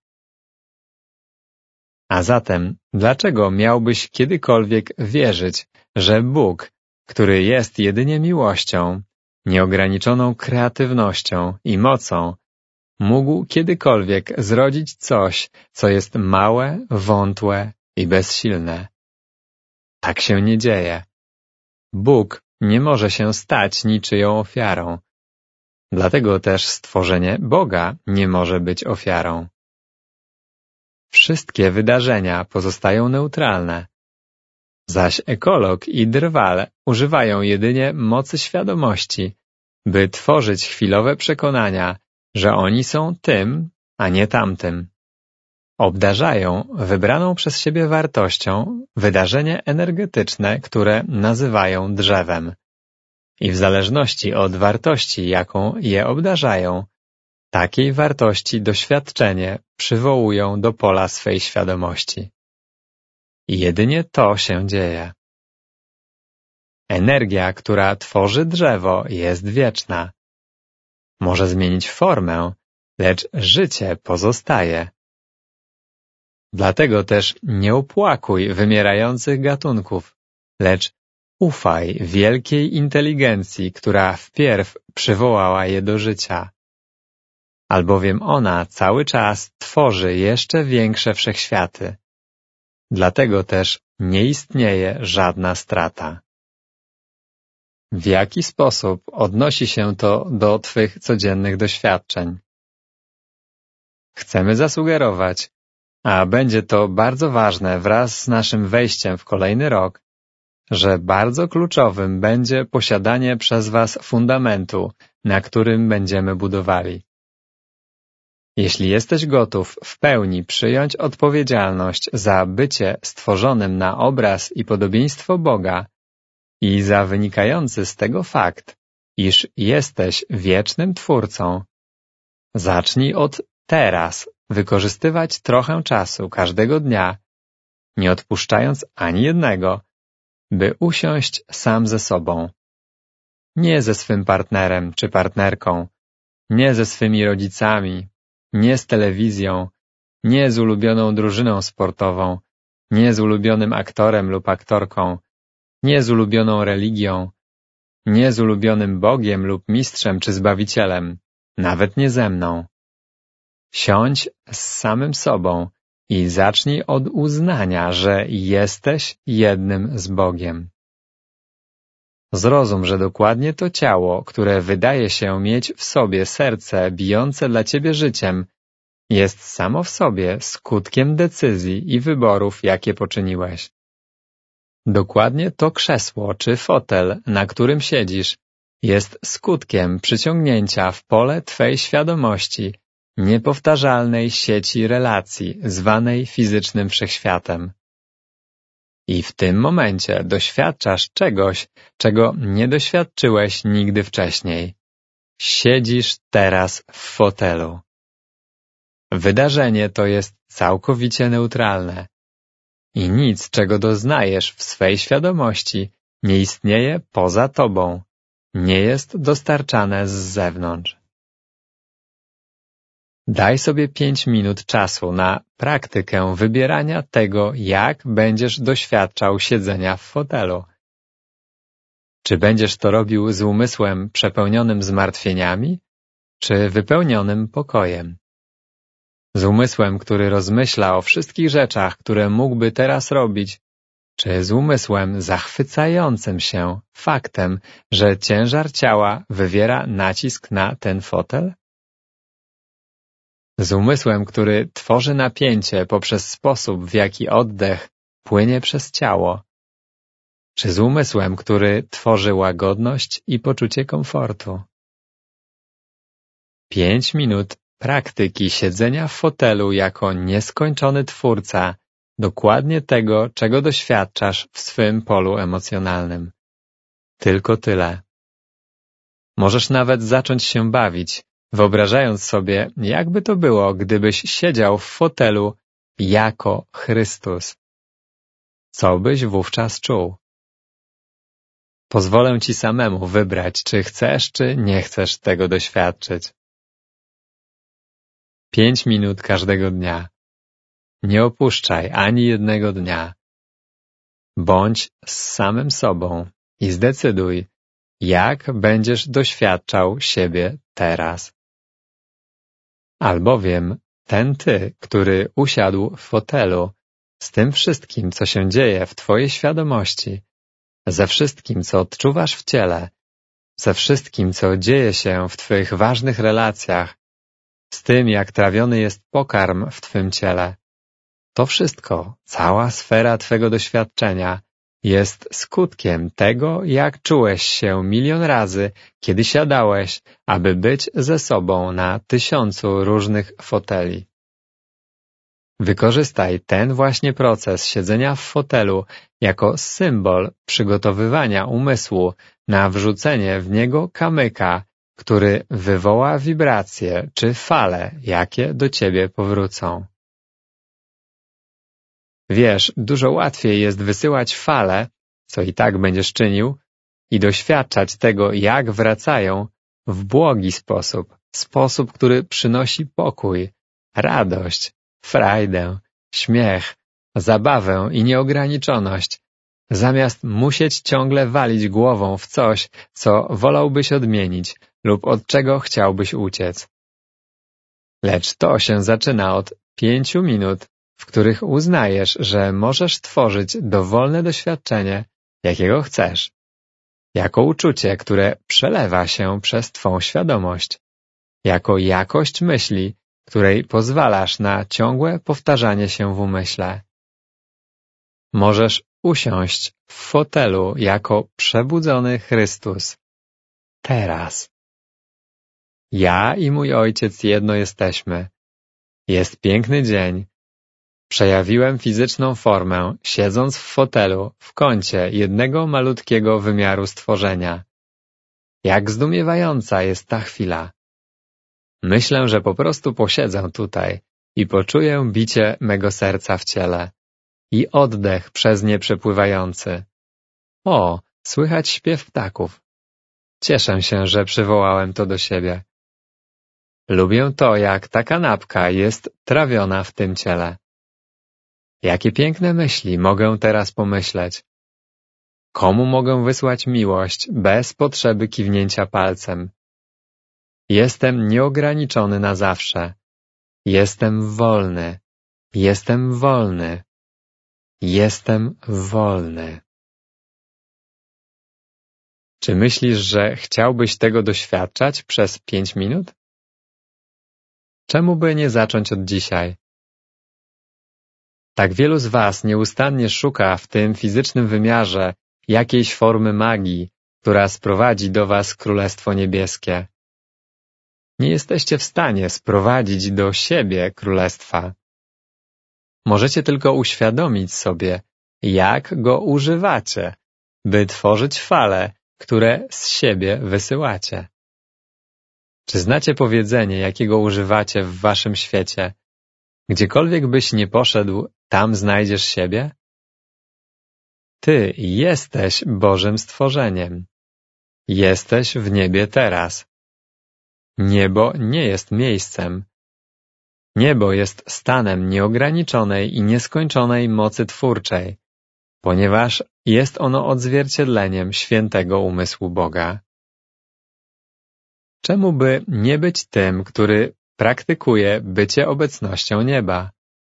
A zatem, dlaczego miałbyś kiedykolwiek wierzyć, że Bóg, który jest jedynie miłością, nieograniczoną kreatywnością i mocą, mógł kiedykolwiek zrodzić coś, co jest małe, wątłe i bezsilne? Tak się nie dzieje. Bóg nie może się stać niczyją ofiarą. Dlatego też stworzenie Boga nie może być ofiarą. Wszystkie wydarzenia pozostają neutralne. Zaś ekolog i drwal używają jedynie mocy świadomości, by tworzyć chwilowe przekonania, że oni są tym, a nie tamtym. Obdarzają wybraną przez siebie wartością wydarzenie energetyczne, które nazywają drzewem. I w zależności od wartości, jaką je obdarzają, takiej wartości doświadczenie przywołują do pola swej świadomości. I jedynie to się dzieje. Energia, która tworzy drzewo, jest wieczna. Może zmienić formę, lecz życie pozostaje. Dlatego też nie opłakuj wymierających gatunków, lecz ufaj wielkiej inteligencji, która wpierw przywołała je do życia. Albowiem ona cały czas tworzy jeszcze większe wszechświaty. Dlatego też nie istnieje żadna strata. W jaki sposób odnosi się to do twych codziennych doświadczeń? Chcemy zasugerować, a będzie to bardzo ważne wraz z naszym wejściem w kolejny rok, że bardzo kluczowym będzie posiadanie przez was fundamentu, na którym będziemy budowali. Jeśli jesteś gotów w pełni przyjąć odpowiedzialność za bycie stworzonym na obraz i podobieństwo Boga i za wynikający z tego fakt, iż jesteś wiecznym Twórcą, zacznij od teraz wykorzystywać trochę czasu każdego dnia, nie odpuszczając ani jednego, by usiąść sam ze sobą. Nie ze swym partnerem czy partnerką, nie ze swymi rodzicami, nie z telewizją, nie z ulubioną drużyną sportową, nie z ulubionym aktorem lub aktorką, nie z ulubioną religią, nie z ulubionym Bogiem lub mistrzem czy Zbawicielem, nawet nie ze mną. Siądź z samym sobą i zacznij od uznania, że jesteś jednym z Bogiem. Zrozum, że dokładnie to ciało, które wydaje się mieć w sobie serce bijące dla ciebie życiem, jest samo w sobie skutkiem decyzji i wyborów, jakie poczyniłeś. Dokładnie to krzesło czy fotel, na którym siedzisz, jest skutkiem przyciągnięcia w pole twej świadomości niepowtarzalnej sieci relacji, zwanej fizycznym wszechświatem. I w tym momencie doświadczasz czegoś, czego nie doświadczyłeś nigdy wcześniej. Siedzisz teraz w fotelu. Wydarzenie to jest całkowicie neutralne. I nic, czego doznajesz w swej świadomości, nie istnieje poza tobą, nie jest dostarczane z zewnątrz. Daj sobie 5 minut czasu na praktykę wybierania tego, jak będziesz doświadczał siedzenia w fotelu. Czy będziesz to robił z umysłem przepełnionym zmartwieniami, czy wypełnionym pokojem? Z umysłem, który rozmyśla o wszystkich rzeczach, które mógłby teraz robić, czy z umysłem zachwycającym się faktem, że ciężar ciała wywiera nacisk na ten fotel? Z umysłem, który tworzy napięcie poprzez sposób, w jaki oddech płynie przez ciało, czy z umysłem, który tworzy łagodność i poczucie komfortu? 5 minut praktyki siedzenia w fotelu jako nieskończony twórca dokładnie tego, czego doświadczasz w swym polu emocjonalnym. Tylko tyle. Możesz nawet zacząć się bawić, wyobrażając sobie, jakby to było, gdybyś siedział w fotelu jako Chrystus. Co byś wówczas czuł? Pozwolę ci samemu wybrać, czy chcesz, czy nie chcesz tego doświadczyć. 5 minut każdego dnia. Nie opuszczaj ani jednego dnia. Bądź z samym sobą i zdecyduj, jak będziesz doświadczał siebie teraz. Albowiem ten ty, który usiadł w fotelu, z tym wszystkim, co się dzieje w twojej świadomości, ze wszystkim, co odczuwasz w ciele, ze wszystkim, co dzieje się w twych ważnych relacjach, z tym, jak trawiony jest pokarm w twym ciele, to wszystko, cała sfera twego doświadczenia jest skutkiem tego, jak czułeś się 1 000 000 razy, kiedy siadałeś, aby być ze sobą na 1000 różnych foteli. Wykorzystaj ten właśnie proces siedzenia w fotelu jako symbol przygotowywania umysłu na wrzucenie w niego kamyka, który wywoła wibracje czy fale, jakie do ciebie powrócą. Wiesz, dużo łatwiej jest wysyłać fale, co i tak będziesz czynił, i doświadczać tego, jak wracają, w błogi sposób, który przynosi pokój, radość, frajdę, śmiech, zabawę i nieograniczoność, zamiast musieć ciągle walić głową w coś, co wolałbyś odmienić lub od czego chciałbyś uciec. Lecz to się zaczyna od 5 minut, w których uznajesz, że możesz tworzyć dowolne doświadczenie, jakiego chcesz, jako uczucie, które przelewa się przez twą świadomość, jako jakość myśli, której pozwalasz na ciągłe powtarzanie się w umyśle. Możesz usiąść w fotelu jako przebudzony Chrystus. Teraz. Ja i mój Ojciec jedno jesteśmy. Jest piękny dzień. Przejawiłem fizyczną formę, siedząc w fotelu w kącie jednego malutkiego wymiaru stworzenia. Jak zdumiewająca jest ta chwila. Myślę, że po prostu posiedzę tutaj i poczuję bicie mego serca w ciele i oddech przez nie przepływający. O, słychać śpiew ptaków. Cieszę się, że przywołałem to do siebie. Lubię to, jak ta kanapka jest trawiona w tym ciele. Jakie piękne myśli mogę teraz pomyśleć? Komu mogę wysłać miłość bez potrzeby kiwnięcia palcem? Jestem nieograniczony na zawsze. Jestem wolny. Jestem wolny. Jestem wolny. Czy myślisz, że chciałbyś tego doświadczać przez 5 minut? Czemu by nie zacząć od dzisiaj? Tak wielu z was nieustannie szuka w tym fizycznym wymiarze jakiejś formy magii, która sprowadzi do was Królestwo Niebieskie. Nie jesteście w stanie sprowadzić do siebie Królestwa. Możecie tylko uświadomić sobie, jak go używacie, by tworzyć fale, które z siebie wysyłacie. Czy znacie powiedzenie, jakiego używacie w waszym świecie? Gdziekolwiek byś nie poszedł, tam znajdziesz siebie? Ty jesteś Bożym stworzeniem. Jesteś w niebie teraz. Niebo nie jest miejscem. Niebo jest stanem nieograniczonej i nieskończonej mocy twórczej, ponieważ jest ono odzwierciedleniem świętego umysłu Boga. Czemu by nie być tym, który praktykuje bycie obecnością nieba.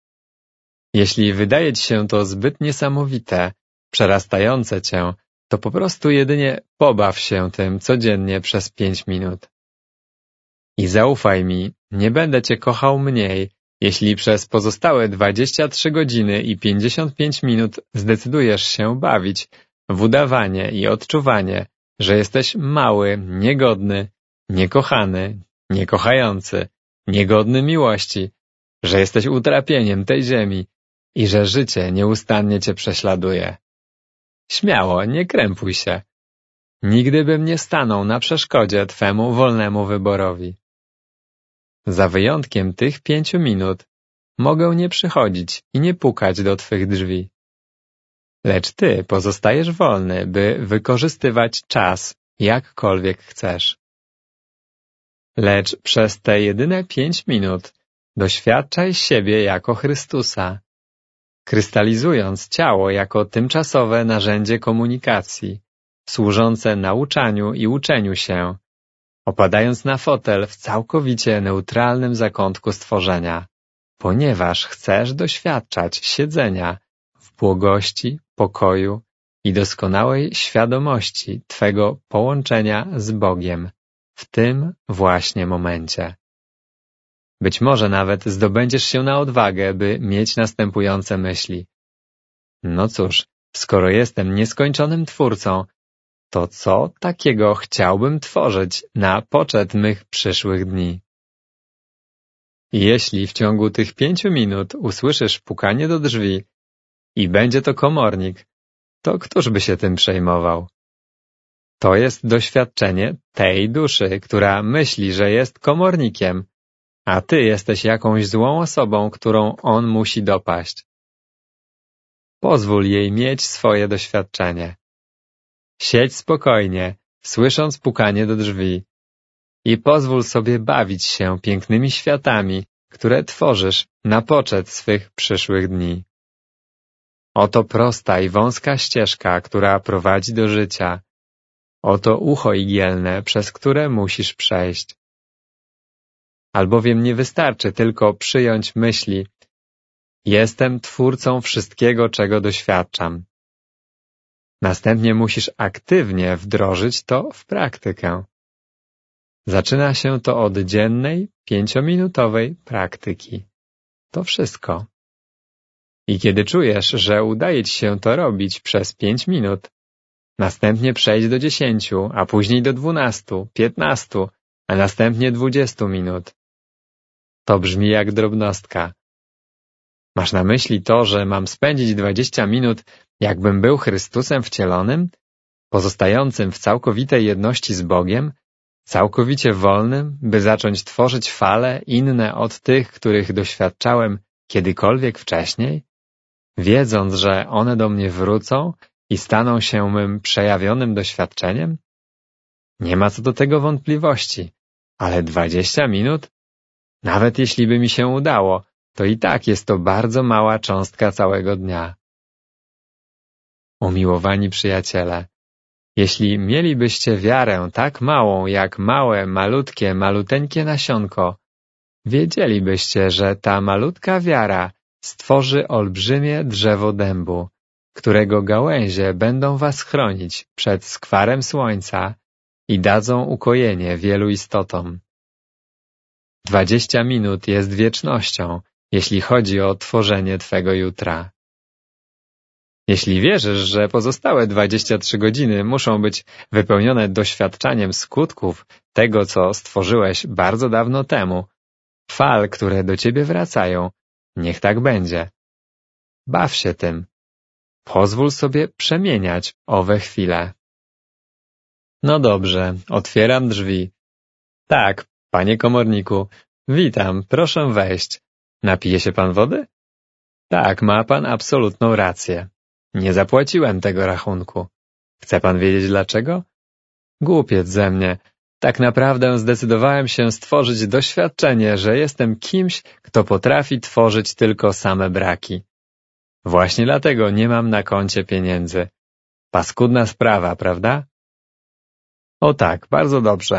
Jeśli wydaje ci się to zbyt niesamowite, przerastające cię, to po prostu jedynie pobaw się tym codziennie przez 5 minut. I zaufaj mi, nie będę cię kochał mniej, jeśli przez pozostałe 23 godziny i 55 minut zdecydujesz się bawić w udawanie i odczuwanie, że jesteś mały, niegodny, niekochany, niekochający, niegodny miłości, że jesteś utrapieniem tej ziemi i że życie nieustannie cię prześladuje. Śmiało, nie krępuj się. Nigdy bym nie stanął na przeszkodzie twemu wolnemu wyborowi. Za wyjątkiem tych 5 minut mogę nie przychodzić i nie pukać do twych drzwi. Lecz ty pozostajesz wolny, by wykorzystywać czas jakkolwiek chcesz. Lecz przez te jedyne 5 minut doświadczaj siebie jako Chrystusa, krystalizując ciało jako tymczasowe narzędzie komunikacji, służące nauczaniu i uczeniu się, opadając na fotel w całkowicie neutralnym zakątku stworzenia, ponieważ chcesz doświadczać siedzenia w błogości, pokoju i doskonałej świadomości twego połączenia z Bogiem w tym właśnie momencie. Być może nawet zdobędziesz się na odwagę, by mieć następujące myśli. No cóż, skoro jestem nieskończonym twórcą, to co takiego chciałbym tworzyć na poczet mych przyszłych dni? Jeśli w ciągu tych 5 minut usłyszysz pukanie do drzwi i będzie to komornik, to któż by się tym przejmował? To jest doświadczenie tej duszy, która myśli, że jest komornikiem, a ty jesteś jakąś złą osobą, którą on musi dopaść. Pozwól jej mieć swoje doświadczenie. Siedź spokojnie, słysząc pukanie do drzwi i pozwól sobie bawić się pięknymi światami, które tworzysz na poczet swych przyszłych dni. Oto prosta i wąska ścieżka, która prowadzi do życia. Oto ucho igielne, przez które musisz przejść. Albowiem nie wystarczy tylko przyjąć myśli: jestem twórcą wszystkiego, czego doświadczam. Następnie musisz aktywnie wdrożyć to w praktykę. Zaczyna się to od dziennej, 5-minutowej praktyki. To wszystko. I kiedy czujesz, że udaje ci się to robić przez 5 minut, następnie przejdź do 10, a później do 12, 15, a następnie 20 minut. To brzmi jak drobnostka. Masz na myśli to, że mam spędzić 20 minut, jakbym był Chrystusem wcielonym, pozostającym w całkowitej jedności z Bogiem, całkowicie wolnym, by zacząć tworzyć fale inne od tych, których doświadczałem kiedykolwiek wcześniej, wiedząc, że one do mnie wrócą i staną się mym przejawionym doświadczeniem? Nie ma co do tego wątpliwości, ale 20 minut? Nawet jeśli by mi się udało, to i tak jest to bardzo mała cząstka całego dnia. Umiłowani przyjaciele, jeśli mielibyście wiarę tak małą jak małe, malutkie, maluteńkie nasionko, wiedzielibyście, że ta malutka wiara stworzy olbrzymie drzewo dębu, którego gałęzie będą was chronić przed skwarem słońca i dadzą ukojenie wielu istotom. 20 minut jest wiecznością, jeśli chodzi o tworzenie twego jutra. Jeśli wierzysz, że pozostałe 23 godziny muszą być wypełnione doświadczaniem skutków tego, co stworzyłeś bardzo dawno temu, fal, które do ciebie wracają, niech tak będzie. Baw się tym. Pozwól sobie przemieniać owe chwile. No dobrze, otwieram drzwi. Tak, panie komorniku, witam, proszę wejść. Napije się pan wody? Tak, ma pan absolutną rację. Nie zapłaciłem tego rachunku. Chce pan wiedzieć dlaczego? Głupiec ze mnie. Tak naprawdę zdecydowałem się stworzyć doświadczenie, że jestem kimś, kto potrafi tworzyć tylko same braki. Właśnie dlatego nie mam na koncie pieniędzy. Paskudna sprawa, prawda? O tak, bardzo dobrze.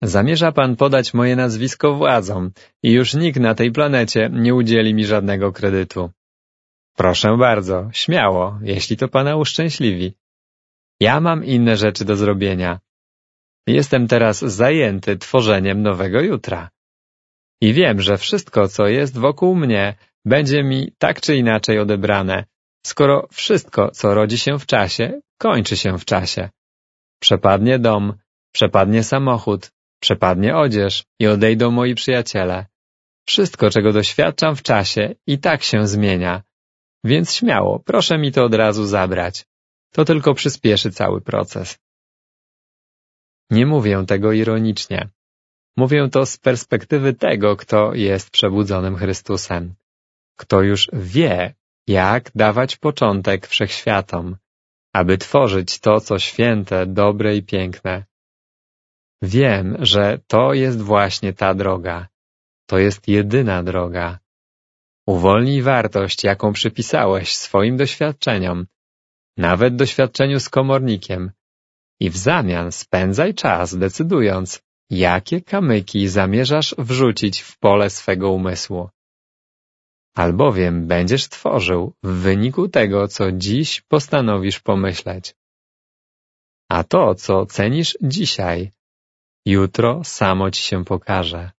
Zamierza Pan podać moje nazwisko władzom i już nikt na tej planecie nie udzieli mi żadnego kredytu. Proszę bardzo, śmiało, jeśli to Pana uszczęśliwi. Ja mam inne rzeczy do zrobienia. Jestem teraz zajęty tworzeniem nowego jutra. I wiem, że wszystko, co jest wokół mnie, będzie mi tak czy inaczej odebrane, skoro wszystko, co rodzi się w czasie, kończy się w czasie. Przepadnie dom, przepadnie samochód, przepadnie odzież i odejdą moi przyjaciele. Wszystko, czego doświadczam w czasie, i tak się zmienia. Więc śmiało, proszę mi to od razu zabrać. To tylko przyspieszy cały proces. Nie mówię tego ironicznie. Mówię to z perspektywy tego, kto jest przebudzonym Chrystusem. Kto już wie, jak dawać początek wszechświatom, aby tworzyć to, co święte, dobre i piękne. Wiem, że to jest właśnie ta droga. To jest jedyna droga. Uwolnij wartość, jaką przypisałeś swoim doświadczeniom, nawet doświadczeniu z komornikiem, i w zamian spędzaj czas decydując, jakie kamyki zamierzasz wrzucić w pole swego umysłu. Albowiem będziesz tworzył w wyniku tego, co dziś postanowisz pomyśleć. A to, co cenisz dzisiaj, jutro samo ci się pokaże.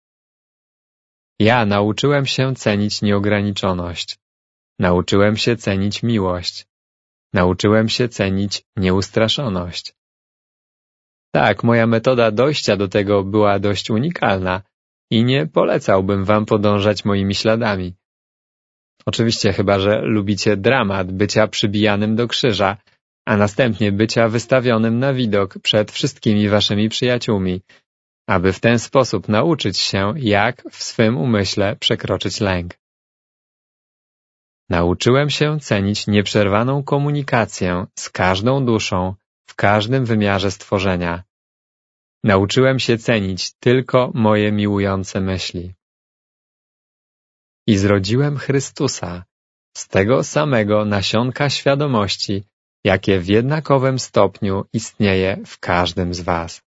Ja nauczyłem się cenić nieograniczoność. Nauczyłem się cenić miłość. Nauczyłem się cenić nieustraszoność. Tak, moja metoda dojścia do tego była dość unikalna i nie polecałbym wam podążać moimi śladami. Oczywiście chyba, że lubicie dramat bycia przybijanym do krzyża, a następnie bycia wystawionym na widok przed wszystkimi waszymi przyjaciółmi, aby w ten sposób nauczyć się, jak w swym umyśle przekroczyć lęk. Nauczyłem się cenić nieprzerwaną komunikację z każdą duszą w każdym wymiarze stworzenia. Nauczyłem się cenić tylko moje miłujące myśli. I zrodziłem Chrystusa z tego samego nasionka świadomości, jakie w jednakowym stopniu istnieje w każdym z was.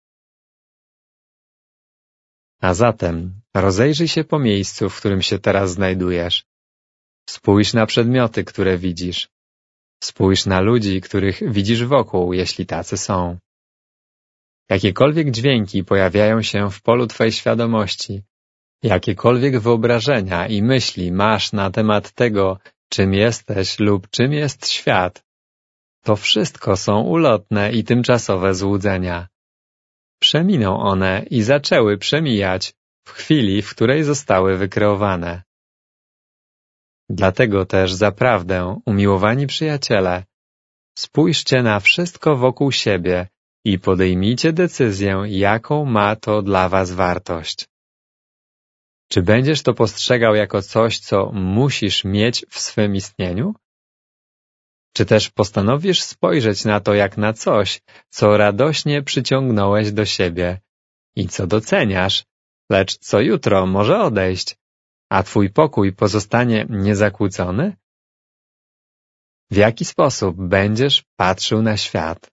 A zatem rozejrzyj się po miejscu, w którym się teraz znajdujesz. Spójrz na przedmioty, które widzisz. Spójrz na ludzi, których widzisz wokół, jeśli tacy są. Jakiekolwiek dźwięki pojawiają się w polu twojej świadomości, jakiekolwiek wyobrażenia i myśli masz na temat tego, czym jesteś lub czym jest świat, to wszystko są ulotne i tymczasowe złudzenia. Przeminą one i zaczęły przemijać w chwili, w której zostały wykreowane. Dlatego też zaprawdę, umiłowani przyjaciele, spójrzcie na wszystko wokół siebie i podejmijcie decyzję, jaką ma to dla was wartość. Czy będziesz to postrzegał jako coś, co musisz mieć w swym istnieniu? Czy też postanowisz spojrzeć na to jak na coś, co radośnie przyciągnąłeś do siebie i co doceniasz, lecz co jutro może odejść, a twój pokój pozostanie niezakłócony? W jaki sposób będziesz patrzył na świat?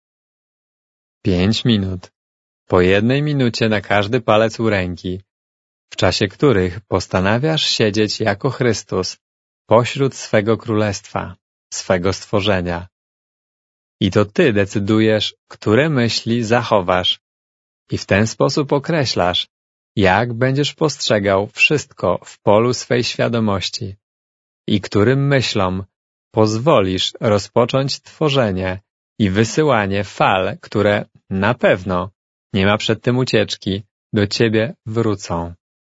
5 minut. Po 1 minucie na każdy palec u ręki, w czasie których postanawiasz siedzieć jako Chrystus pośród swego królestwa, swego stworzenia. I to ty decydujesz, które myśli zachowasz i w ten sposób określasz, jak będziesz postrzegał wszystko w polu swej świadomości i którym myślom pozwolisz rozpocząć tworzenie i wysyłanie fal, które na pewno, nie ma przed tym ucieczki, do ciebie wrócą.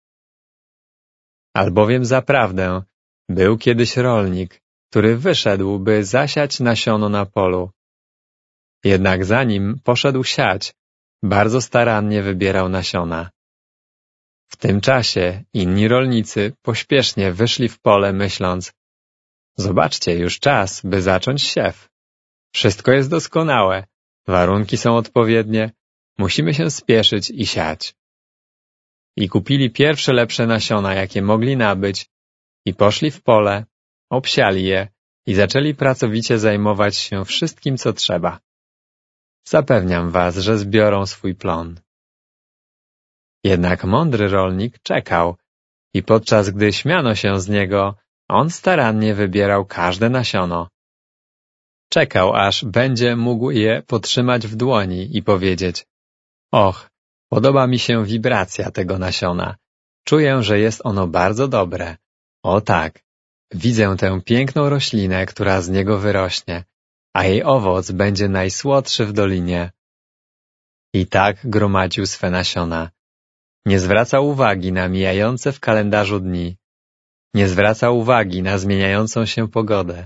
Albowiem zaprawdę był kiedyś rolnik, który wyszedł, by zasiać nasiono na polu. Jednak zanim poszedł siać, bardzo starannie wybierał nasiona. W tym czasie inni rolnicy pośpiesznie wyszli w pole, myśląc: zobaczcie, już czas, by zacząć siew. Wszystko jest doskonałe, warunki są odpowiednie, musimy się spieszyć i siać. I kupili pierwsze lepsze nasiona, jakie mogli nabyć, i poszli w pole, obsiali je i zaczęli pracowicie zajmować się wszystkim, co trzeba. Zapewniam was, że zbiorą swój plon. Jednak mądry rolnik czekał i podczas gdy śmiano się z niego, on starannie wybierał każde nasiono. Czekał, aż będzie mógł je potrzymać w dłoni i powiedzieć: och, podoba mi się wibracja tego nasiona. Czuję, że jest ono bardzo dobre. O tak, widzę tę piękną roślinę, która z niego wyrośnie, a jej owoc będzie najsłodszy w dolinie. I tak gromadził swe nasiona. Nie zwracał uwagi na mijające w kalendarzu dni. Nie zwracał uwagi na zmieniającą się pogodę.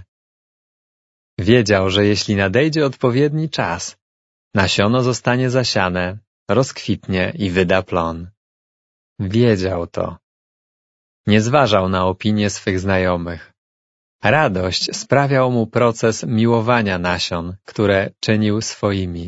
Wiedział, że jeśli nadejdzie odpowiedni czas, nasiono zostanie zasiane, rozkwitnie i wyda plon. Wiedział to. Nie zważał na opinie swych znajomych. Radość sprawiał mu proces miłowania nasion, które czynił swoimi.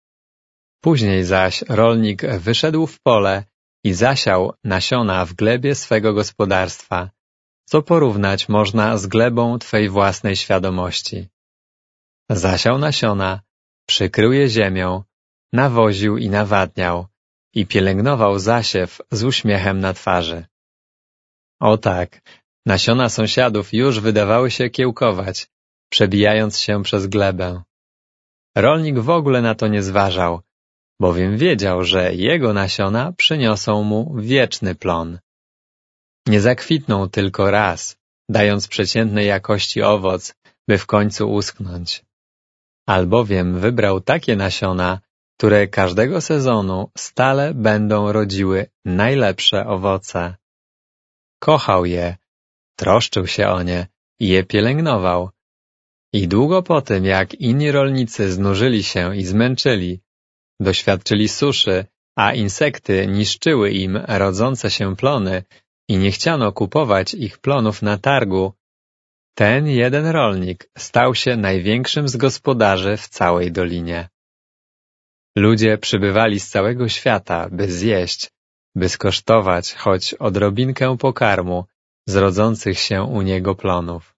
Później zaś rolnik wyszedł w pole i zasiał nasiona w glebie swego gospodarstwa, co porównać można z glebą twej własnej świadomości. Zasiał nasiona, przykrył je ziemią, nawoził i nawadniał i pielęgnował zasiew z uśmiechem na twarzy. O tak, nasiona sąsiadów już wydawały się kiełkować, przebijając się przez glebę. Rolnik w ogóle na to nie zważał, bowiem wiedział, że jego nasiona przyniosą mu wieczny plon. Nie zakwitną tylko raz, dając przeciętnej jakości owoc, by w końcu uschnąć. Albowiem wybrał takie nasiona, które każdego sezonu stale będą rodziły najlepsze owoce. Kochał je, troszczył się o nie i je pielęgnował. I długo po tym, jak inni rolnicy znużyli się i zmęczyli, doświadczyli suszy, a insekty niszczyły im rodzące się plony i nie chciano kupować ich plonów na targu, ten jeden rolnik stał się największym z gospodarzy w całej dolinie. Ludzie przybywali z całego świata, by zjeść, by skosztować choć odrobinkę pokarmu z rodzących się u niego plonów.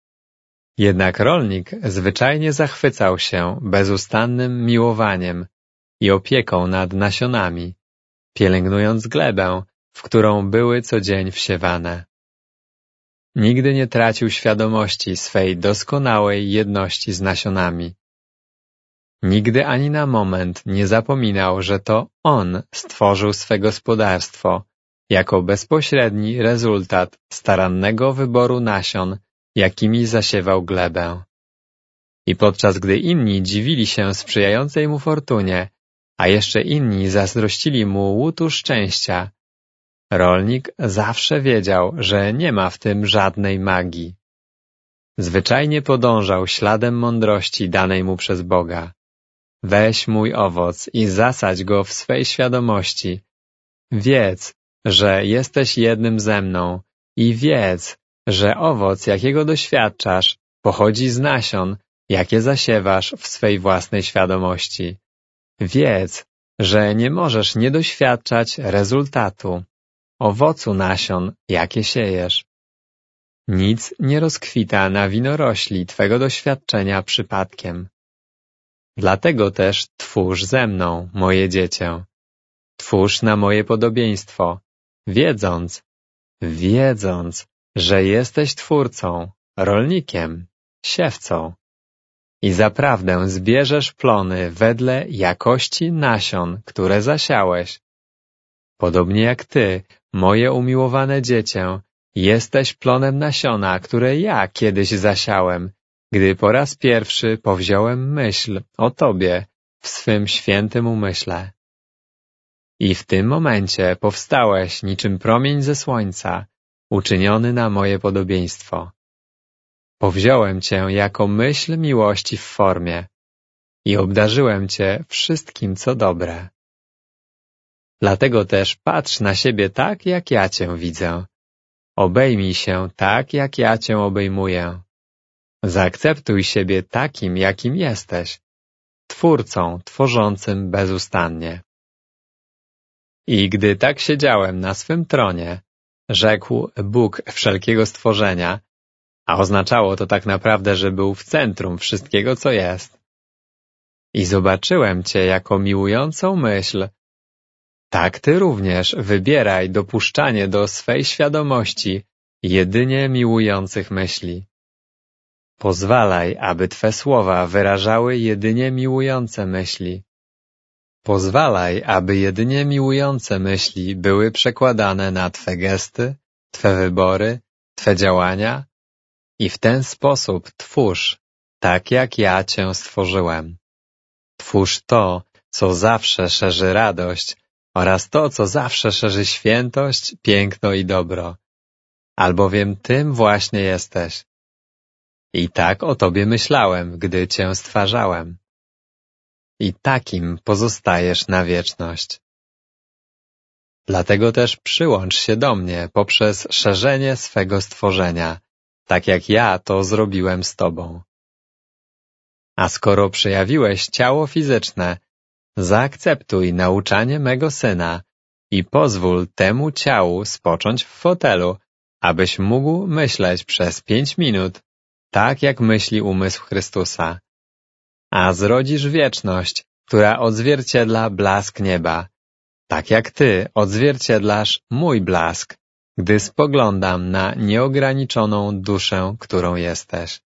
Jednak rolnik zwyczajnie zachwycał się bezustannym miłowaniem i opieką nad nasionami, pielęgnując glebę, w którą były co dzień wsiewane. Nigdy nie tracił świadomości swej doskonałej jedności z nasionami. Nigdy ani na moment nie zapominał, że to on stworzył swe gospodarstwo jako bezpośredni rezultat starannego wyboru nasion, jakimi zasiewał glebę. I podczas gdy inni dziwili się sprzyjającej mu fortunie, a jeszcze inni zazdrościli mu łutu szczęścia, rolnik zawsze wiedział, że nie ma w tym żadnej magii. Zwyczajnie podążał śladem mądrości danej mu przez Boga. Weź mój owoc i zasadź go w swej świadomości. Wiedz, że jesteś jednym ze mną i wiedz, że owoc, jakiego doświadczasz, pochodzi z nasion, jakie zasiewasz w swej własnej świadomości. Wiedz, że nie możesz nie doświadczać rezultatu, owocu nasion, jakie siejesz. Nic nie rozkwita na winorośli twego doświadczenia przypadkiem. Dlatego też twórz ze mną, moje dziecię. Twórz na moje podobieństwo, wiedząc, że jesteś twórcą, rolnikiem, siewcą. I zaprawdę zbierzesz plony wedle jakości nasion, które zasiałeś. Podobnie jak ty, moje umiłowane dziecię, jesteś plonem nasiona, które ja kiedyś zasiałem, gdy po raz pierwszy powziąłem myśl o tobie w swym świętym umyśle. I w tym momencie powstałeś niczym promień ze słońca, uczyniony na moje podobieństwo. Powziąłem cię jako myśl miłości w formie i obdarzyłem cię wszystkim, co dobre. Dlatego też patrz na siebie tak, jak ja cię widzę. Obejmij się tak, jak ja cię obejmuję. Zaakceptuj siebie takim, jakim jesteś, twórcą, tworzącym bezustannie. I gdy tak siedziałem na swym tronie, rzekł Bóg wszelkiego stworzenia, a oznaczało to tak naprawdę, że był w centrum wszystkiego, co jest. I zobaczyłem cię jako miłującą myśl, tak ty również wybieraj dopuszczanie do swej świadomości jedynie miłujących myśli. Pozwalaj, aby twe słowa wyrażały jedynie miłujące myśli. Pozwalaj, aby jedynie miłujące myśli były przekładane na twe gesty, twe wybory, twe działania i w ten sposób twórz, tak jak ja cię stworzyłem. Twórz to, co zawsze szerzy radość oraz to, co zawsze szerzy świętość, piękno i dobro. Albowiem tym właśnie jesteś. I tak o tobie myślałem, gdy cię stwarzałem. I takim pozostajesz na wieczność. Dlatego też przyłącz się do mnie poprzez szerzenie swego stworzenia, tak jak ja to zrobiłem z tobą. A skoro przejawiłeś ciało fizyczne, zaakceptuj nauczanie mego Syna i pozwól temu ciału spocząć w fotelu, abyś mógł myśleć przez 5 minut, tak jak myśli umysł Chrystusa. A zrodzisz wieczność, która odzwierciedla blask nieba, tak jak ty odzwierciedlasz mój blask, gdy spoglądam na nieograniczoną duszę, którą jesteś.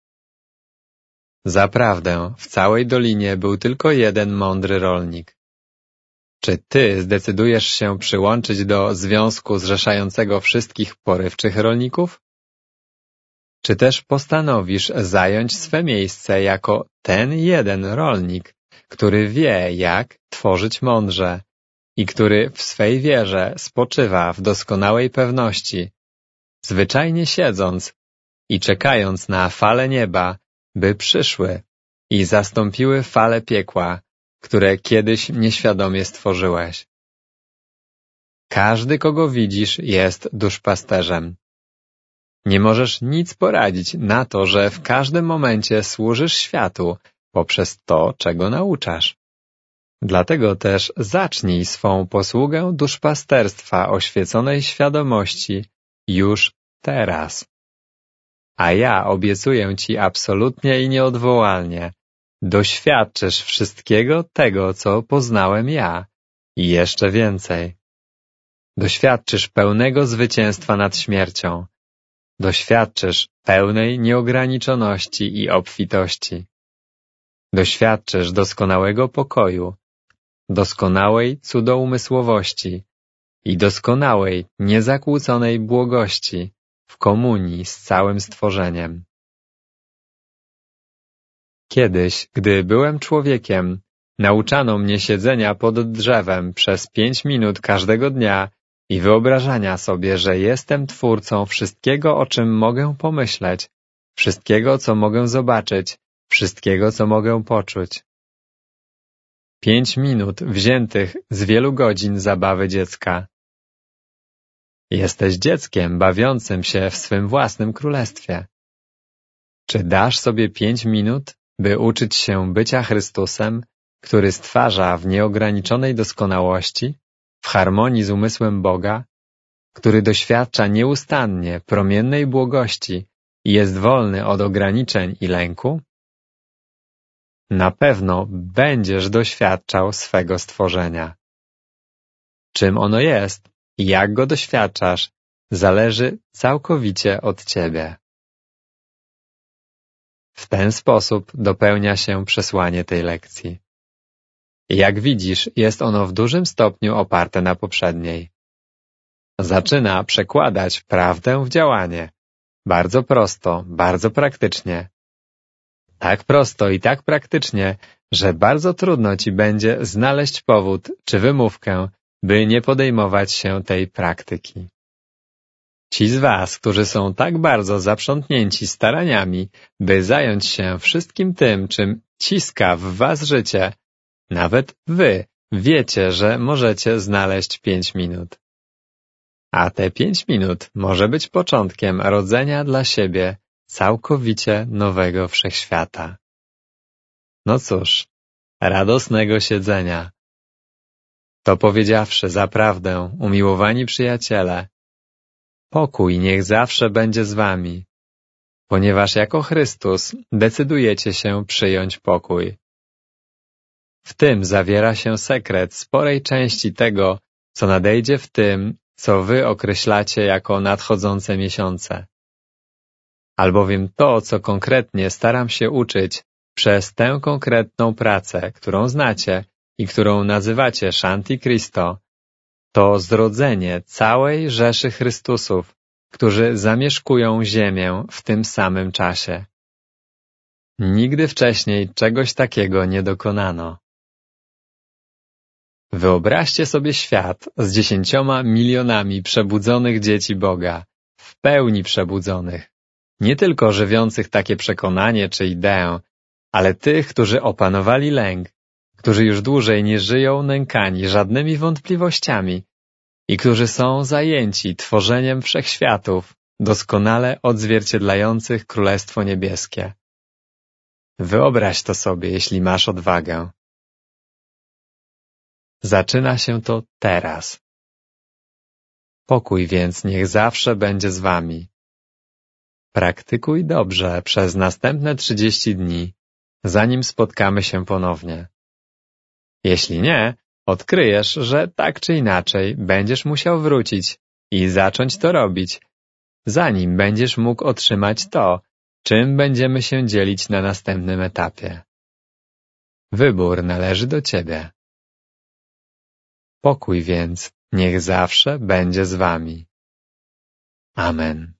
Zaprawdę, w całej dolinie był tylko jeden mądry rolnik. Czy ty zdecydujesz się przyłączyć do związku zrzeszającego wszystkich porywczych rolników? Czy też postanowisz zająć swe miejsce jako ten jeden rolnik, który wie, jak tworzyć mądrze i który w swej wierze spoczywa w doskonałej pewności, zwyczajnie siedząc i czekając na fale nieba, by przyszły i zastąpiły fale piekła, które kiedyś nieświadomie stworzyłeś. Każdy, kogo widzisz, jest duszpasterzem. Nie możesz nic poradzić na to, że w każdym momencie służysz światu poprzez to, czego nauczasz. Dlatego też zacznij swą posługę duszpasterstwa oświeconej świadomości już teraz. A ja obiecuję ci absolutnie i nieodwołalnie, doświadczysz wszystkiego tego, co poznałem ja i jeszcze więcej. Doświadczysz pełnego zwycięstwa nad śmiercią. Doświadczysz pełnej nieograniczoności i obfitości. Doświadczysz doskonałego pokoju, doskonałej cudoumysłowości i doskonałej, niezakłóconej błogości w komunii z całym stworzeniem. Kiedyś, gdy byłem człowiekiem, nauczano mnie siedzenia pod drzewem przez 5 minut każdego dnia i wyobrażania sobie, że jestem twórcą wszystkiego, o czym mogę pomyśleć, wszystkiego, co mogę zobaczyć, wszystkiego, co mogę poczuć. 5 minut wziętych z wielu godzin zabawy dziecka. Jesteś dzieckiem bawiącym się w swym własnym królestwie. Czy dasz sobie 5 minut, by uczyć się bycia Chrystusem, który stwarza w nieograniczonej doskonałości, w harmonii z umysłem Boga, który doświadcza nieustannie promiennej błogości i jest wolny od ograniczeń i lęku? Na pewno będziesz doświadczał swego stworzenia. Czym ono jest i jak go doświadczasz, zależy całkowicie od ciebie. W ten sposób dopełnia się przesłanie tej lekcji. Jak widzisz, jest ono w dużym stopniu oparte na poprzedniej. Zaczyna przekładać prawdę w działanie. Bardzo prosto, bardzo praktycznie. Tak prosto i tak praktycznie, że bardzo trudno ci będzie znaleźć powód czy wymówkę, by nie podejmować się tej praktyki. Ci z was, którzy są tak bardzo zaprzątnięci staraniami, by zająć się wszystkim tym, czym ciska w was życie, nawet wy wiecie, że możecie znaleźć 5 minut. A te 5 minut może być początkiem rodzenia dla siebie całkowicie nowego wszechświata. No cóż, radosnego siedzenia. To powiedziawszy, zaprawdę, umiłowani przyjaciele, pokój niech zawsze będzie z wami, ponieważ jako Chrystus decydujecie się przyjąć pokój. W tym zawiera się sekret sporej części tego, co nadejdzie w tym, co wy określacie jako nadchodzące miesiące. Albowiem to, co konkretnie staram się uczyć przez tę konkretną pracę, którą znacie i którą nazywacie Shanti Christo, to zrodzenie całej rzeszy Chrystusów, którzy zamieszkują ziemię w tym samym czasie. Nigdy wcześniej czegoś takiego nie dokonano. Wyobraźcie sobie świat z 10 milionami przebudzonych dzieci Boga, w pełni przebudzonych, nie tylko żywiących takie przekonanie czy ideę, ale tych, którzy opanowali lęk, którzy już dłużej nie żyją nękani żadnymi wątpliwościami i którzy są zajęci tworzeniem wszechświatów, doskonale odzwierciedlających Królestwo Niebieskie. Wyobraź to sobie, jeśli masz odwagę. Zaczyna się to teraz. Pokój więc niech zawsze będzie z wami. Praktykuj dobrze przez następne 30 dni, zanim spotkamy się ponownie. Jeśli nie, odkryjesz, że tak czy inaczej będziesz musiał wrócić i zacząć to robić, zanim będziesz mógł otrzymać to, czym będziemy się dzielić na następnym etapie. Wybór należy do ciebie. Pokój więc niech zawsze będzie z wami. Amen.